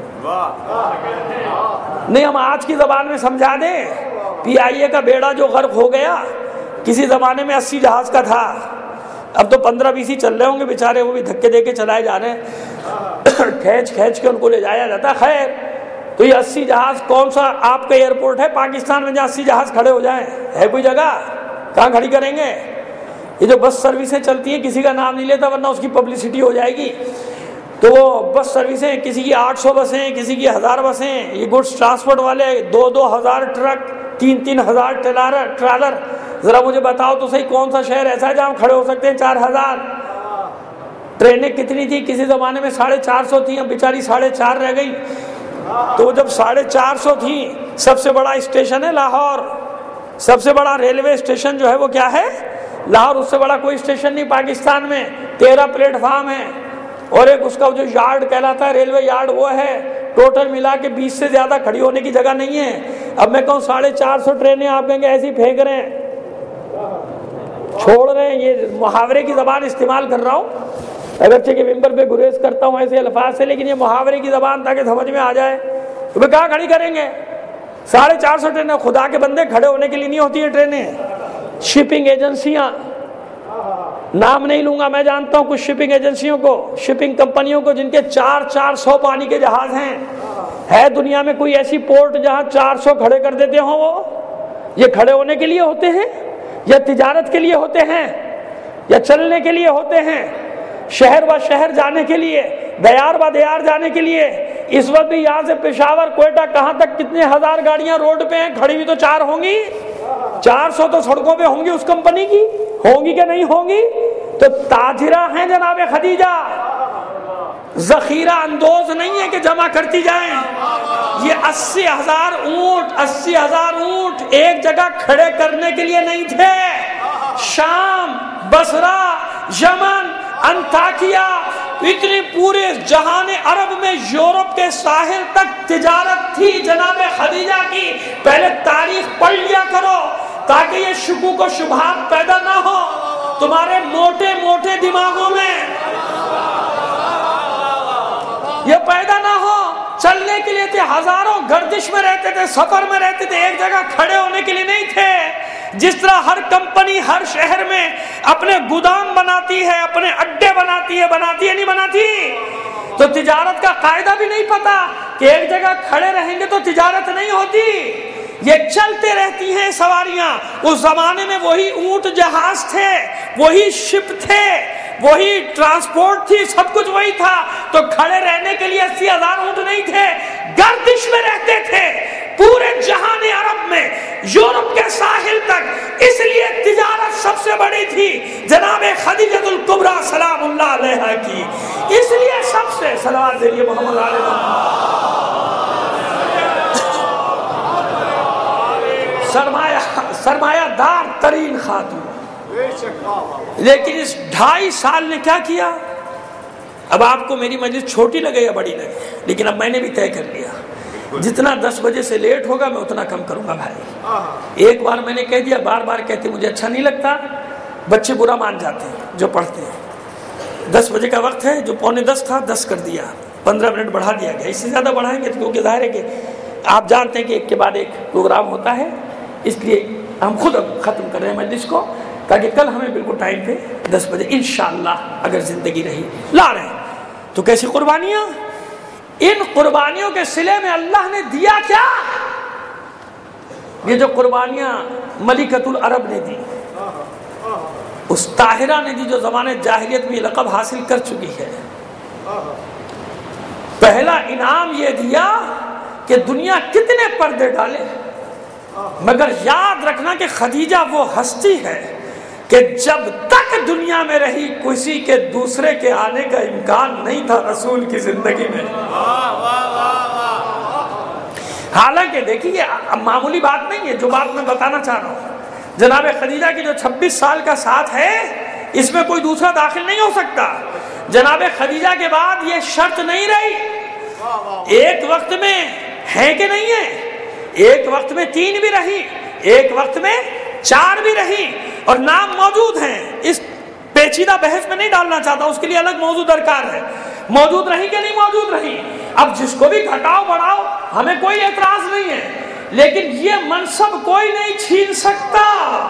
نہیں ہم آج کی زبان میں سمجھا دیں، پی آئی اے کا بیڑا جو غرق ہو گیا کسی زمانے میں اسی جہاز کا تھا. اب تو پندرہ بیس ہی چل رہے ہوں گے بیچارے، وہ بھی دھکے دے کے چلائے جا رہے ہیں، کھینچ کھینچ کے ان کو لے جایا جاتا. خیر تو یہ اسی جہاز کون سا آپ کا ایئرپورٹ ہے پاکستان میں جہاں اسی جہاز کھڑے ہو جائیں؟ ہے کوئی جگہ؟ کہاں کھڑی کریں گے؟ یہ جو بس سروسیں چلتی ہیں کسی کا نام نہیں لیتا ورنہ اس کی پبلسٹی ہو جائے گی. تو وہ بس سروسیں کسی کی آٹھ سو بسیں، کسی کی ہزار بسیں، یہ گڈس ٹرانسپورٹ والے دو دو ہزار ٹرک، تین تین ہزار ٹرالر ٹرالر ذرا مجھے بتاؤ تو صحیح کون سا شہر ایسا ہے جہاں کھڑے ہو سکتے ہیں چار ہزار؟ ٹرینیں کتنی تھی؟ کسی زمانے میں ساڑھے چار سو تھیں، اب بیچاری ساڑھے چار رہ گئی. تو جب ساڑھے چار سو تھیں، سب سے بڑا اسٹیشن ہے لاہور، سب سے بڑا ریلوے اسٹیشن جو ہے وہ کیا ہے؟ لاہور. اس سے بڑا کوئی اسٹیشن نہیں پاکستان میں. تیرہ پلیٹ فارم ہے اور ایک اس کا جو یارڈ کہلاتا ہے ریلوے یارڈ وہ ہے. ٹوٹل ملا کے بیس سے زیادہ کھڑی ہونے کی جگہ نہیں ہے. اب میں کہوں ساڑھے چار سو ٹرینیں آپ کہیں گے ایسی پھینک رہے ہیں، چھوڑ رہے ہیں. یہ محاورے کی زبان استعمال کر رہا ہوں، اگرچہ کہ ممبر پہ گریز کرتا ہوں ایسے الفاظ سے، لیکن یہ محاورے کی زبان تاکہ سمجھ میں آ جائے. تو کہاں کھڑی کریں گے؟ ساڑھے چار سو ٹرینیں. خدا کے بندے کھڑے ہونے کے لیے نہیں ہوتی ہیں ٹرینیں. شپنگ ایجنسیاں، نام نہیں لوں گا، میں جانتا ہوں کچھ شپنگ ایجنسیوں کو، شپنگ کمپنیوں کو جن کے چار چار سو پانی کے جہاز ہیں. ہے دنیا میں کوئی ایسی پورٹ جہاں چار سو کھڑے کر دیتے ہوں؟ وہ یہ کھڑے ہونے کے لیے ہوتے ہیں یا تجارت کے لیے ہوتے ہیں یا چلنے کے لیے ہوتے ہیں؟ شہر و شہر جانے کے لیے، دیار و دیار جانے کے لیے. اس وقت بھی یہاں سے پشاور کوئٹہ کہاں تک کتنے ہزار گاڑیاں روڈ پہ ہیں، کھڑی ہوئی تو چار ہوں گی. چار سو تو سڑکوں پہ ہوں گی اس کمپنی کی، ہوں گی کہ نہیں ہوں گی؟ تو تاجرہ ہیں جناب خدیجہ، ذخیرہ اندوز نہیں ہے کہ جمع کرتی جائیں. یہ اسی ہزار اونٹ اسی ہزار اونٹ ایک جگہ کھڑے کرنے کے لیے نہیں تھے. شام، بصرہ، یمن، انطاکیہ، اتنی پورے جہان عرب میں یورپ کے ساحل تک تجارت تھی جناب خدیجہ کی. پہلے تاریخ پڑھ لیا کرو تاکہ یہ شکوک و شبہات پیدا نہ ہو تمہارے موٹے موٹے دماغوں میں، یہ پیدا نہ ہو. چلنے کے لیے تھے، ہزاروں گردش میں رہتے تھے، سفر میں رہتے تھے، ایک جگہ کھڑے ہونے کے لیے نہیں تھے. جس طرح ہر کمپنی ہر شہر میں اپنے گودام بناتی ہے، اپنے اڈے بناتی ہے، بناتی ہے نہیں بناتی؟ تو تجارت کا قاعدہ بھی نہیں پتا کہ ایک جگہ کھڑے رہیں گے تو تجارت نہیں ہوتی. یہ چلتے رہتی ہیں سواریاں. اس زمانے میں وہی اونٹ جہاز تھے، وہی شپ تھے، وہی ٹرانسپورٹ تھی، سب کچھ وہی تھا. تو کھڑے رہنے کے لیے اسی ہزار اونٹ نہیں تھے، گردش میں رہتے تھے پورے جہان عرب میں، یورپ کے ساحل تک. اس لیے تجارت سب سے بڑی تھی جناب خدیجہ الکبریٰ سلام اللہ علیہا کی. اس لیے سب سے صلوات دیجیے محمد علیہ محمد. سرمایہ سرمایہ دار ترین خاتون، لیکن اس ڈھائی سال نے کیا کیا؟ اب آپ کو میری مجلس چھوٹی لگے یا بڑی لگے، لیکن اب میں نے بھی طے کر لیا جتنا دس بجے سے لیٹ ہوگا میں اتنا کم کروں گا بھائی. ایک بار میں نے کہہ دیا، بار بار کہتے مجھے اچھا نہیں لگتا. بچے برا مان جاتے ہیں جو پڑھتے ہیں. دس بجے کا وقت ہے، جو پونے دس تھا دس کر دیا، پندرہ منٹ بڑھا دیا گیا. اس سے زیادہ بڑھائیں گے تو کیونکہ ظاہر ہے کہ آپ جانتے ہیں کہ ایک کے بعد ایک پروگرام ہوتا ہے، اس لیے ہم خود اب ختم کر رہے ہیں مجلس کو، تاکہ کل ہمیں بالکل ٹائم پہ دس بجے انشاءاللہ اگر زندگی رہی لا رہے ہیں. تو کیسی قربانیاں؟ ان قربانیوں کے صلے میں اللہ نے دیا کیا؟ یہ جو قربانیاں ملکۃ العرب نے دی، اس طاہرہ نے دی جو زمانے جاہلیت میں یہ لقب حاصل کر چکی ہے، پہلا انعام یہ دیا کہ دنیا کتنے پردے ڈالے، مگر یاد رکھنا کہ خدیجہ وہ ہستی ہے کہ جب تک دنیا میں رہی کسی کے دوسرے کے آنے کا امکان نہیں تھا رسول کی زندگی میں. حالانکہ دیکھیے یہ معمولی بات نہیں ہے جو بات میں بتانا چاہ رہا ہوں. جناب خدیجہ کی جو چھبیس سال کا ساتھ ہے اس میں کوئی دوسرا داخل نہیں ہو سکتا. جناب خدیجہ کے بعد یہ شرط نہیں رہی. ایک وقت میں ہے کہ نہیں ہے، ایک وقت میں تین بھی رہی، ایک وقت میں چار بھی رہی، اور نام موجود ہیں. اس پیچیدہ بحث میں نہیں ڈالنا چاہتا، اس کے لیے الگ موضوع درکار ہے. موجود رہی کہ نہیں موجود رہی، اب جس کو بھی گھٹاؤ بڑھاؤ ہمیں کوئی اعتراض نہیں ہے، لیکن یہ منصب کوئی نہیں چھین سکتا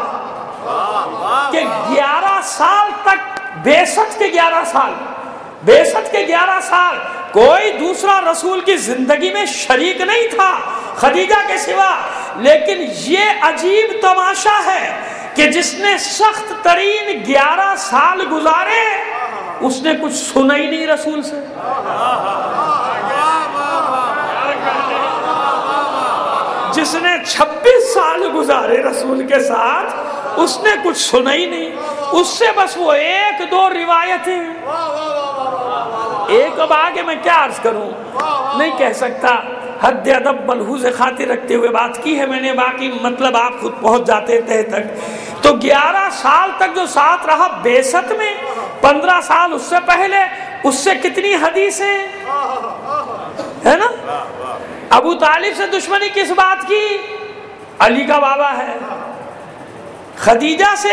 کہ گیارہ سال تک، بیسٹ کے گیارہ سال بیسٹ کے گیارہ سال کوئی دوسرا رسول کی زندگی میں شریک نہیں تھا خدیجہ کے سوا. لیکن یہ عجیب تماشا ہے کہ جس نے سخت ترین گیارہ سال گزارے اس نے کچھ سنا ہی نہیں رسول سے. جس نے چھبیس سال گزارے رسول کے ساتھ اس نے کچھ سنا ہی نہیں. اس سے بس وہ ایک دو روایتیں، ایک اب آگے میں کیا عرض کروں نہیں کہہ سکتا، حد ادب ملحوظ خاطر رکھتے ہوئے بات کی ہے میں نے، باقی مطلب آپ خود پہنچ جاتے تھے تک. تو گیارہ سال تک جو ساتھ رہا بیست میں، پندرہ سال اس سے پہلے، اس سے کتنی حدیثیں ہے نا. ابو طالب سے دشمنی کس بات کی؟ علی کا بابا ہے. خدیجہ سے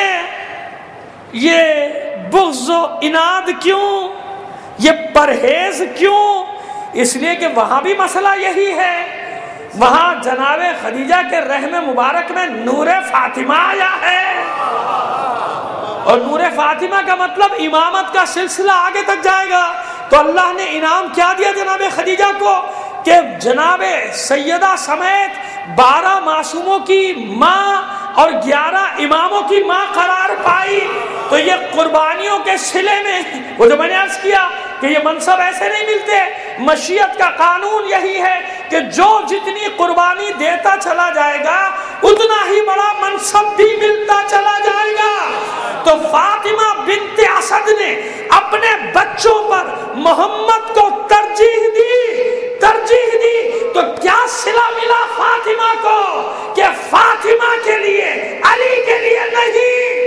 یہ بغض و عناد کیوں، یہ پرہیز کیوں؟ اس لیے کہ وہاں بھی مسئلہ یہی ہے. وہاں جناب خدیجہ کے رحم مبارک میں نور فاطمہ آیا ہے، اور نور فاطمہ کا مطلب امامت کا سلسلہ آگے تک جائے گا. تو اللہ نے انعام کیا دیا جناب خدیجہ کو کہ جناب سیدہ سمیت بارہ معصوموں کی ماں اور گیارہ اماموں کی ماں قرار پائی. تو یہ قربانیوں کے صلے میں وہ جو میں نے عرض کیا کہ یہ منصب ایسے نہیں ملتے. مشیت کا قانون یہی ہے کہ جو جتنی قربانی دیتا چلا جائے گا اتنا ہی بڑا منصب بھی ملتا چلا جائے گا. تو فاطمہ بنت اسد نے اپنے بچوں پر محمد کو ترجیح دی ترجیح دی تو کیا صلہ ملا فاطمہ کو کہ فاطمہ کے لیے علی کے لیے نہیں.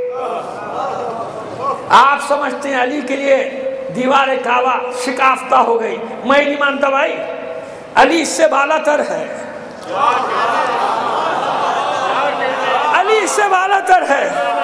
آپ سمجھتے ہیں علی کے لیے دیوار کعبہ شکافتہ ہو گئی، میں نہیں مانتا بھائی. علی اس سے بالا تر ہے، علی اس سے بالا تر ہے.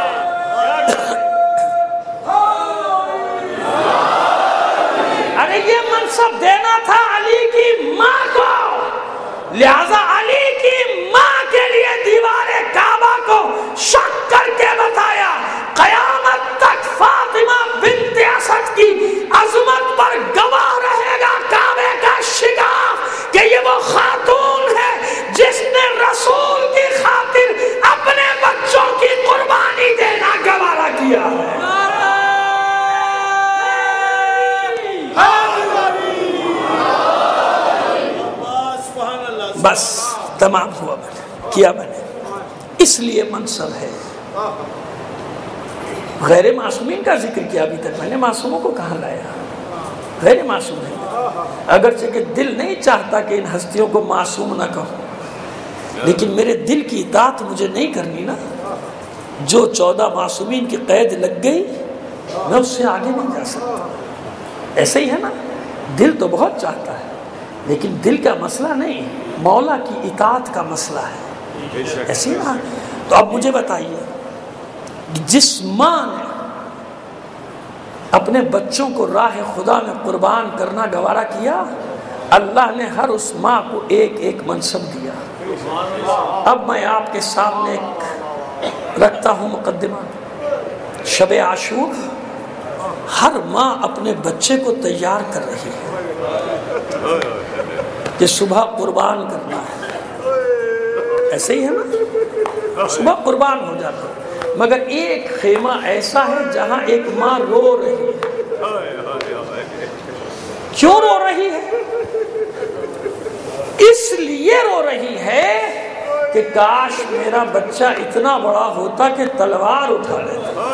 ارے یہ منصب دینا تھا علی کی ماں کو، لہذا علی کی ماں کے لیے دیوار کعبہ کو شک کر کے بتایا. قیامت تک فاطمہ بنت اسد کی عظمت پر گواہ رہے گا کعبے کا شگاف کہ یہ وہ خاتون ہے جس نے رسول کی خاطر اپنے بچوں کی قربانی دینا گوارا کیا ہے. بس تمام ہوا، میں نے کیا، میں نے اس لیے منصب ہے. غیر معصومین کا ذکر کیا ابھی تک میں نے، معصوموں کو کہاں لایا؟ غیر معصوم ہے، اگرچہ کہ دل نہیں چاہتا کہ ان ہستیوں کو معصوم نہ کہوں، لیکن میرے دل کی اطاعت مجھے نہیں کرنی نا. جو چودہ معصومین کی قید لگ گئی میں اس سے آگے نہیں جا سکتا. ایسے ہی ہے نا، دل تو بہت چاہتا ہے لیکن دل کا مسئلہ نہیں، مولا کی اطاعت کا مسئلہ ہے. ایسے ہی نا. تو اب مجھے بتائیے، جس ماں نے اپنے بچوں کو راہ خدا میں قربان کرنا گوارا کیا، اللہ نے ہر اس ماں کو ایک ایک منصب دیا۔ اب میں آپ کے سامنے ایک رکھتا ہوں مقدمہ۔ شب عاشور ہر ماں اپنے بچے کو تیار کر رہی ہے کہ صبح قربان کرنا ہے، ایسے ہی ہے نا، صبح قربان ہو جاتا ہے، مگر ایک خیمہ ایسا ہے جہاں ایک ماں رو رہی ہے۔ کیوں رو رہی ہے؟ اس لیے رو رہی ہے کہ کاش میرا بچہ اتنا بڑا ہوتا کہ تلوار اٹھا لیتا۔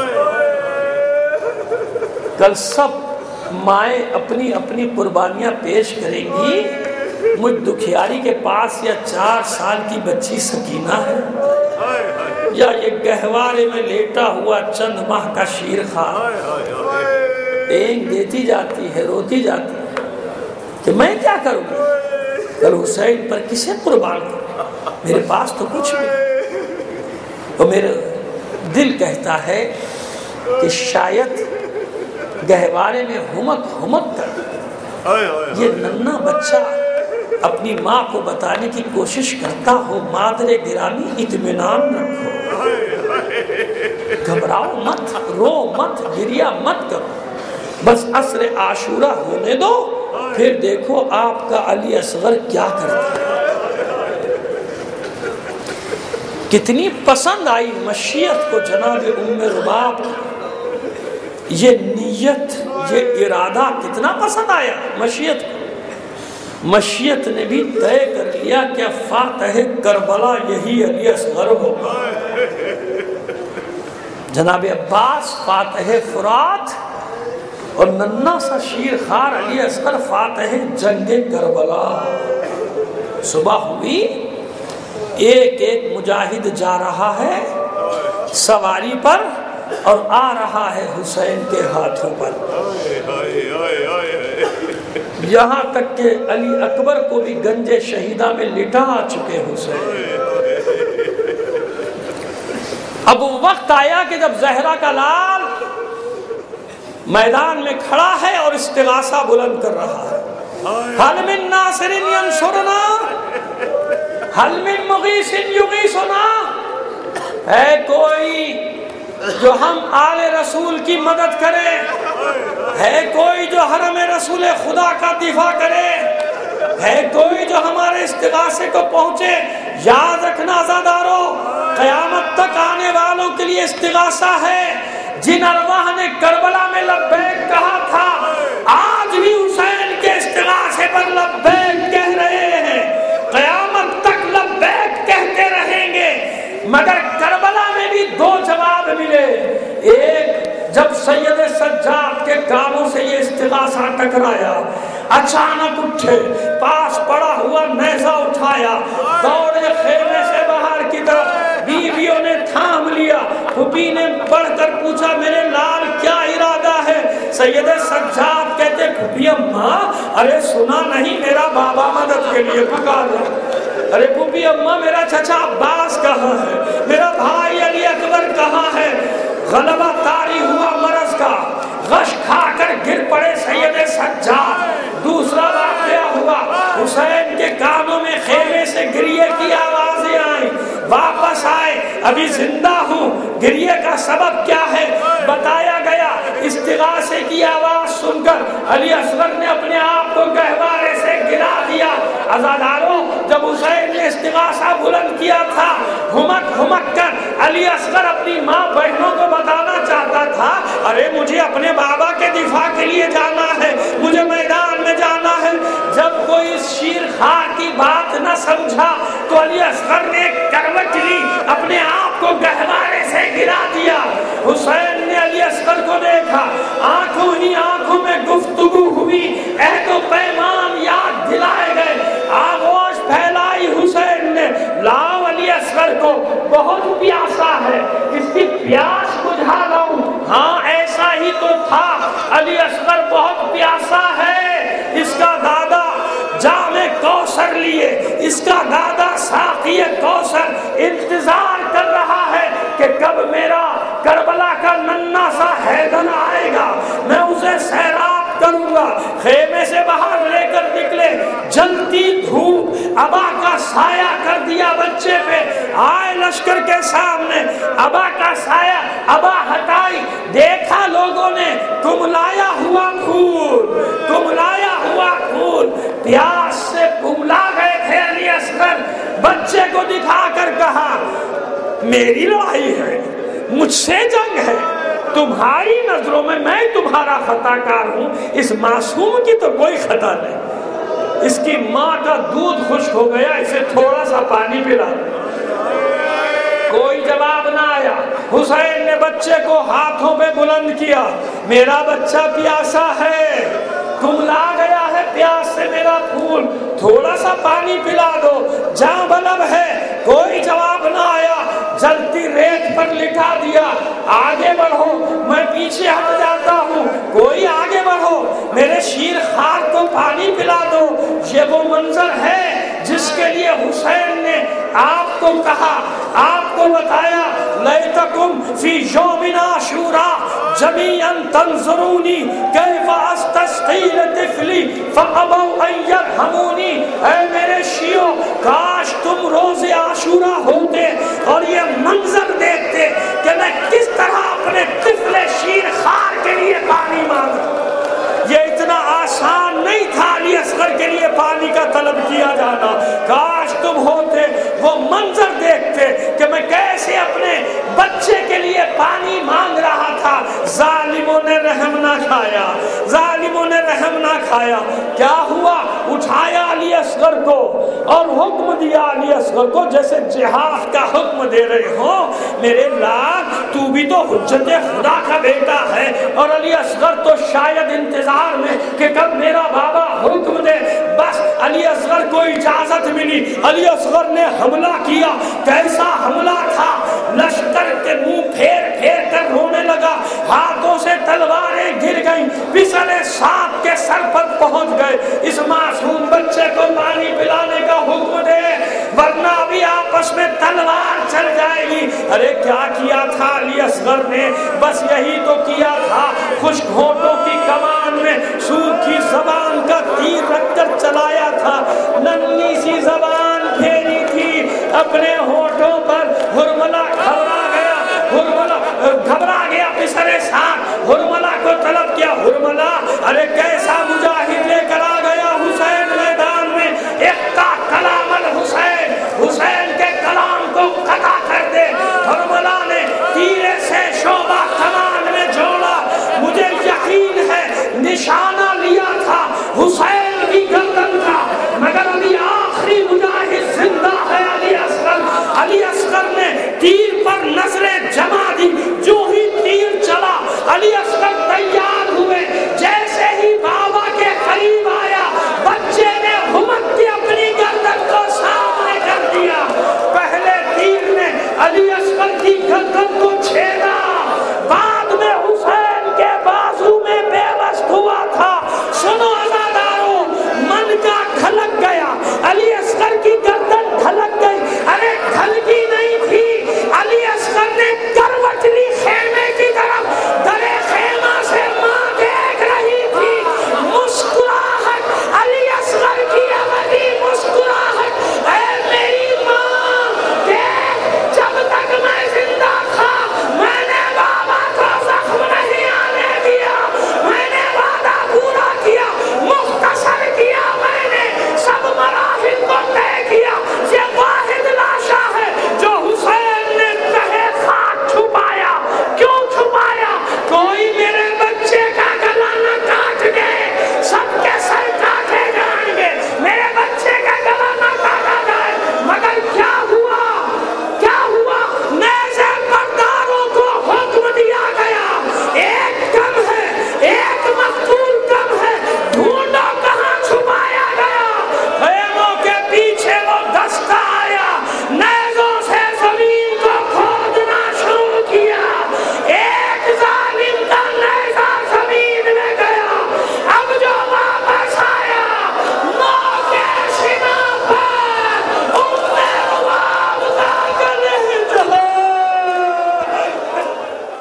کل سب مائیں اپنی اپنی قربانیاں پیش کریں گی، مجھ دکھیاری کے پاس یا چار سال کی بچی سکینہ ہے، یا یہ گہوارے میں لیٹا ہوا چند ماہ کا شیر خان، ٹینگ دیتی جاتی ہے، روتی جاتی ہے کہ میں کیا کروں گی، کل حسین پر کسے قربان کروں، میرے پاس تو کچھ نہیں۔ تو میرا دل کہتا ہے کہ شاید گہوارے میں ہمک ہمک کر یہ ننھا بچہ اپنی ماں کو بتانے کی کوشش کرتا ہو، مادر گرامی اطمینان رکھو، گھبراؤ مت، رو مت، گریا مت کرو، بس عصر عاشورہ ہونے دو، پھر دیکھو آپ کا علی اصغر کیا کرتا ہے۔ کتنی پسند آئی مشیت کو جناب ام رباب، یہ نیت، یہ ارادہ کتنا پسند آیا مشیت کو۔ مشیت نے بھی طے کر لیا کہ فاتح کربلا یہی علی اصغر ہوگا۔ جناب عباس فاتح فرات اور ننھا سا شیر خار علی اصغر فاتح جنگ کربلا۔ صبح ہوئی، ایک ایک مجاہد جا رہا ہے سواری پر اور آ رہا ہے حسین کے ہاتھوں پر، یہاں تک کہ علی اکبر کو بھی گنج شہیدہ میں لٹا چکے حسین۔ اب وہ وقت آیا کہ جب زہرا کا لال میدان میں کھڑا ہے اور استغاثہ بلند کر رہا ہے، حل من ناصر ینصرنا، حل من مغیث یغیثنا، ہے کوئی جو ہم آل رسول کی مدد کرے، ہے کوئی جو حرم رسول خدا کا دفاع کرے، ہے کوئی جو ہمارے استغاثے کو پہنچے۔ یاد رکھنا عزادارو، قیامت تک آنے والوں کے لیے استغاثہ ہے۔ جن ارواح نے کربلا میں لبیک کہا تھا، آج بھی حسین کے استغاثے پر لبیک کہہ رہے ہیں، قیامت تک لبیک کہتے رہیں گے۔ مگر کربلا میں بھی دو جواب ملے، ایک جب سید سجاد کے کانوں سے یہ استغاثہ ٹکرایا، اچانک اٹھے، پاس پڑا ہوا نیزہ اٹھایا، دوڑے خیمے سے باہر کی طرف، بیویوں نے تھام لیا، پھوپھی نے پڑھ کر پوچھا میرے لال کیا ارادہ ہے؟ سید سجاد کہتے پھوپھی اماں، ارے سنا نہیں میرا بابا مدد کے لیے پکار رہا، ارے پھوپھی اماں میرا چچا عباس کہاں ہے، میرا بھائی علی اکبر کہاں ہے؟ غلبہ طاری ہوا مرض کا، غش کھا کر گر پڑے سید سجاد۔ دوسرا واقعہ ہوا، حسین کے کانوں میں خیمے سے گریے کی آوازیں آئیں، واپس آئے، ابھی زندہ ہوں، گریے کا سبب کیا ہے بتایا گیا۔ استغاثے کی آواز سن کر علی اصغر نے اپنے آپ کو گہوارے سے گرا دیا۔ عزاداروں، جب حسین نے استغاثہ بلند کیا تھا، ہمک ہمک کر علی اصغر اپنی ماں بہنوں کو بتانا چاہتا تھا، ارے مجھے اپنے بابا کے دفاع کے لیے جانا ہے، مجھے میدان میں جانا ہے۔ جب کوئی شیر خار کی بات نہ سمجھا تو علی اصغر نے کروٹ لی، اپنے آپ کو گہوارے سے گرا دیا۔ حسین نے علی اصغر کو دیکھا، آنکھوں ہی آنکھوں میں گفتگو ہوئی، عہد و پیمان یاد دلائے گئے، آغوش پھیلائی حسین نے، لاؤ علی اصغر کو، بہت پیاسا ہے، اس کی پیاس بجھا لاؤں۔ ہاں ایسا ہی تو تھا، علی اصغر بہت پیاسا ہے، اس کا دادا جام کوثر لیے، اس کا دادا ساقی کوثر انتظار کر رہا ہے کہ کب میرا کربلا ننا سا حیدر آئے گا، میں اسے سیراب کروں گا۔ خیمے سے باہر لے کر نکلے، جلتی دھوپ، ابا کا سایہ کر دیا بچے پہ، آئے لشکر کے سامنے، ابا کا سایہ ابا ہٹائی، دیکھا لوگوں نے کملایا ہوا پھول، کملایا ہوا پھول، پیاس سے کملا گئے تھے علی اصغر، بچے کو دکھا کر کہا میری لڑائی ہے، مجھ سے جنگ ہے، تمہاری نظروں میں میں تمہارا خطا کار ہوں، اس معصوم کی تو کوئی خطا نہیں، اس کی ماں کا دودھ خشک ہو گیا، اسے تھوڑا سا پانی پلا۔ کوئی جواب نہ آیا۔ حسین نے بچے کو ہاتھوں پہ بلند کیا، میرا بچہ پیاسا ہے، کملا گیا ہے پیاس سے میرا پھول، تھوڑا سا پانی پلا دو، جاں بلب ہے۔ کوئی جواب نہ آیا، جلتی ریت پر لٹا دیا، آگے بڑھو میں پیچھے ہٹ جاتا ہوں، کوئی آگے بڑھو میرے شیر خوار کو پانی پلا دو۔ یہ وہ منظر ہے جس کے لیے حسین نے آپ کو کہا، آپ کو بتایا لیتکم فی یوم عاشوراء جمیعا تنظرونی کیف استسقی لطفلی فابوا ان یرحمونی۔ اے میرے شیعو کاش تم روز عاشوراء ہوتے اور یہ منظر دیکھتے کہ میں کس طرح اپنے طفل شیر خوار کے لیے پانی مانگتا۔ یہ اتنا آسان نہیں تھا علی اصغر کے لیے پانی کا طلب کیا جانا، کاش تم ہوتے وہ منظر دیکھتے کہ میں کیسے اپنے بچے کے لیے پانی مانگ رہا تھا۔ ظالموں نے رحم نہ کھایا، ظالموں نے رحم نہ کھایا۔ کیا ہوا؟ اٹھایا علی اصغر کو اور حکم دیا علی اصغر کو جیسے جہاد کا حکم دے رہے ہو، میرے لاگ تو بھی تو حجت خدا کا بیٹا ہے، اور علی اصغر تو شاید انتظار میں کہ کب میرا بابا حکم دے۔ بس علی اصغر کو اجازت ملی، علی اصغر نے حملہ کیا۔ کیسا حملہ تھا؟ لشکر کے منہ پھیر پھیر کر رونے لگا، ہاتھوں سے تلواریں گر گئیں، پسلے سانپ کے سر پر پہنچ گئے۔ اس معصوم بچے کو پانی پلانے کا حکم دے ورنہ ابھی آپس میں تلوار چل جائے گی۔ ارے کیا کیا تھا علی اصغر نے؟ بس یہی تو کیا تھا، خشک ہونٹوں کی کمان میں سوکھی زبان کا تیر رکھ کر چلایا تھا، ننھی سی زبان پھیری تھی اپنے ہونٹوں پر۔ ہرملا گھبرا گیا، ہرملا گھبرا گیا، پسرے ساتھ ہرملا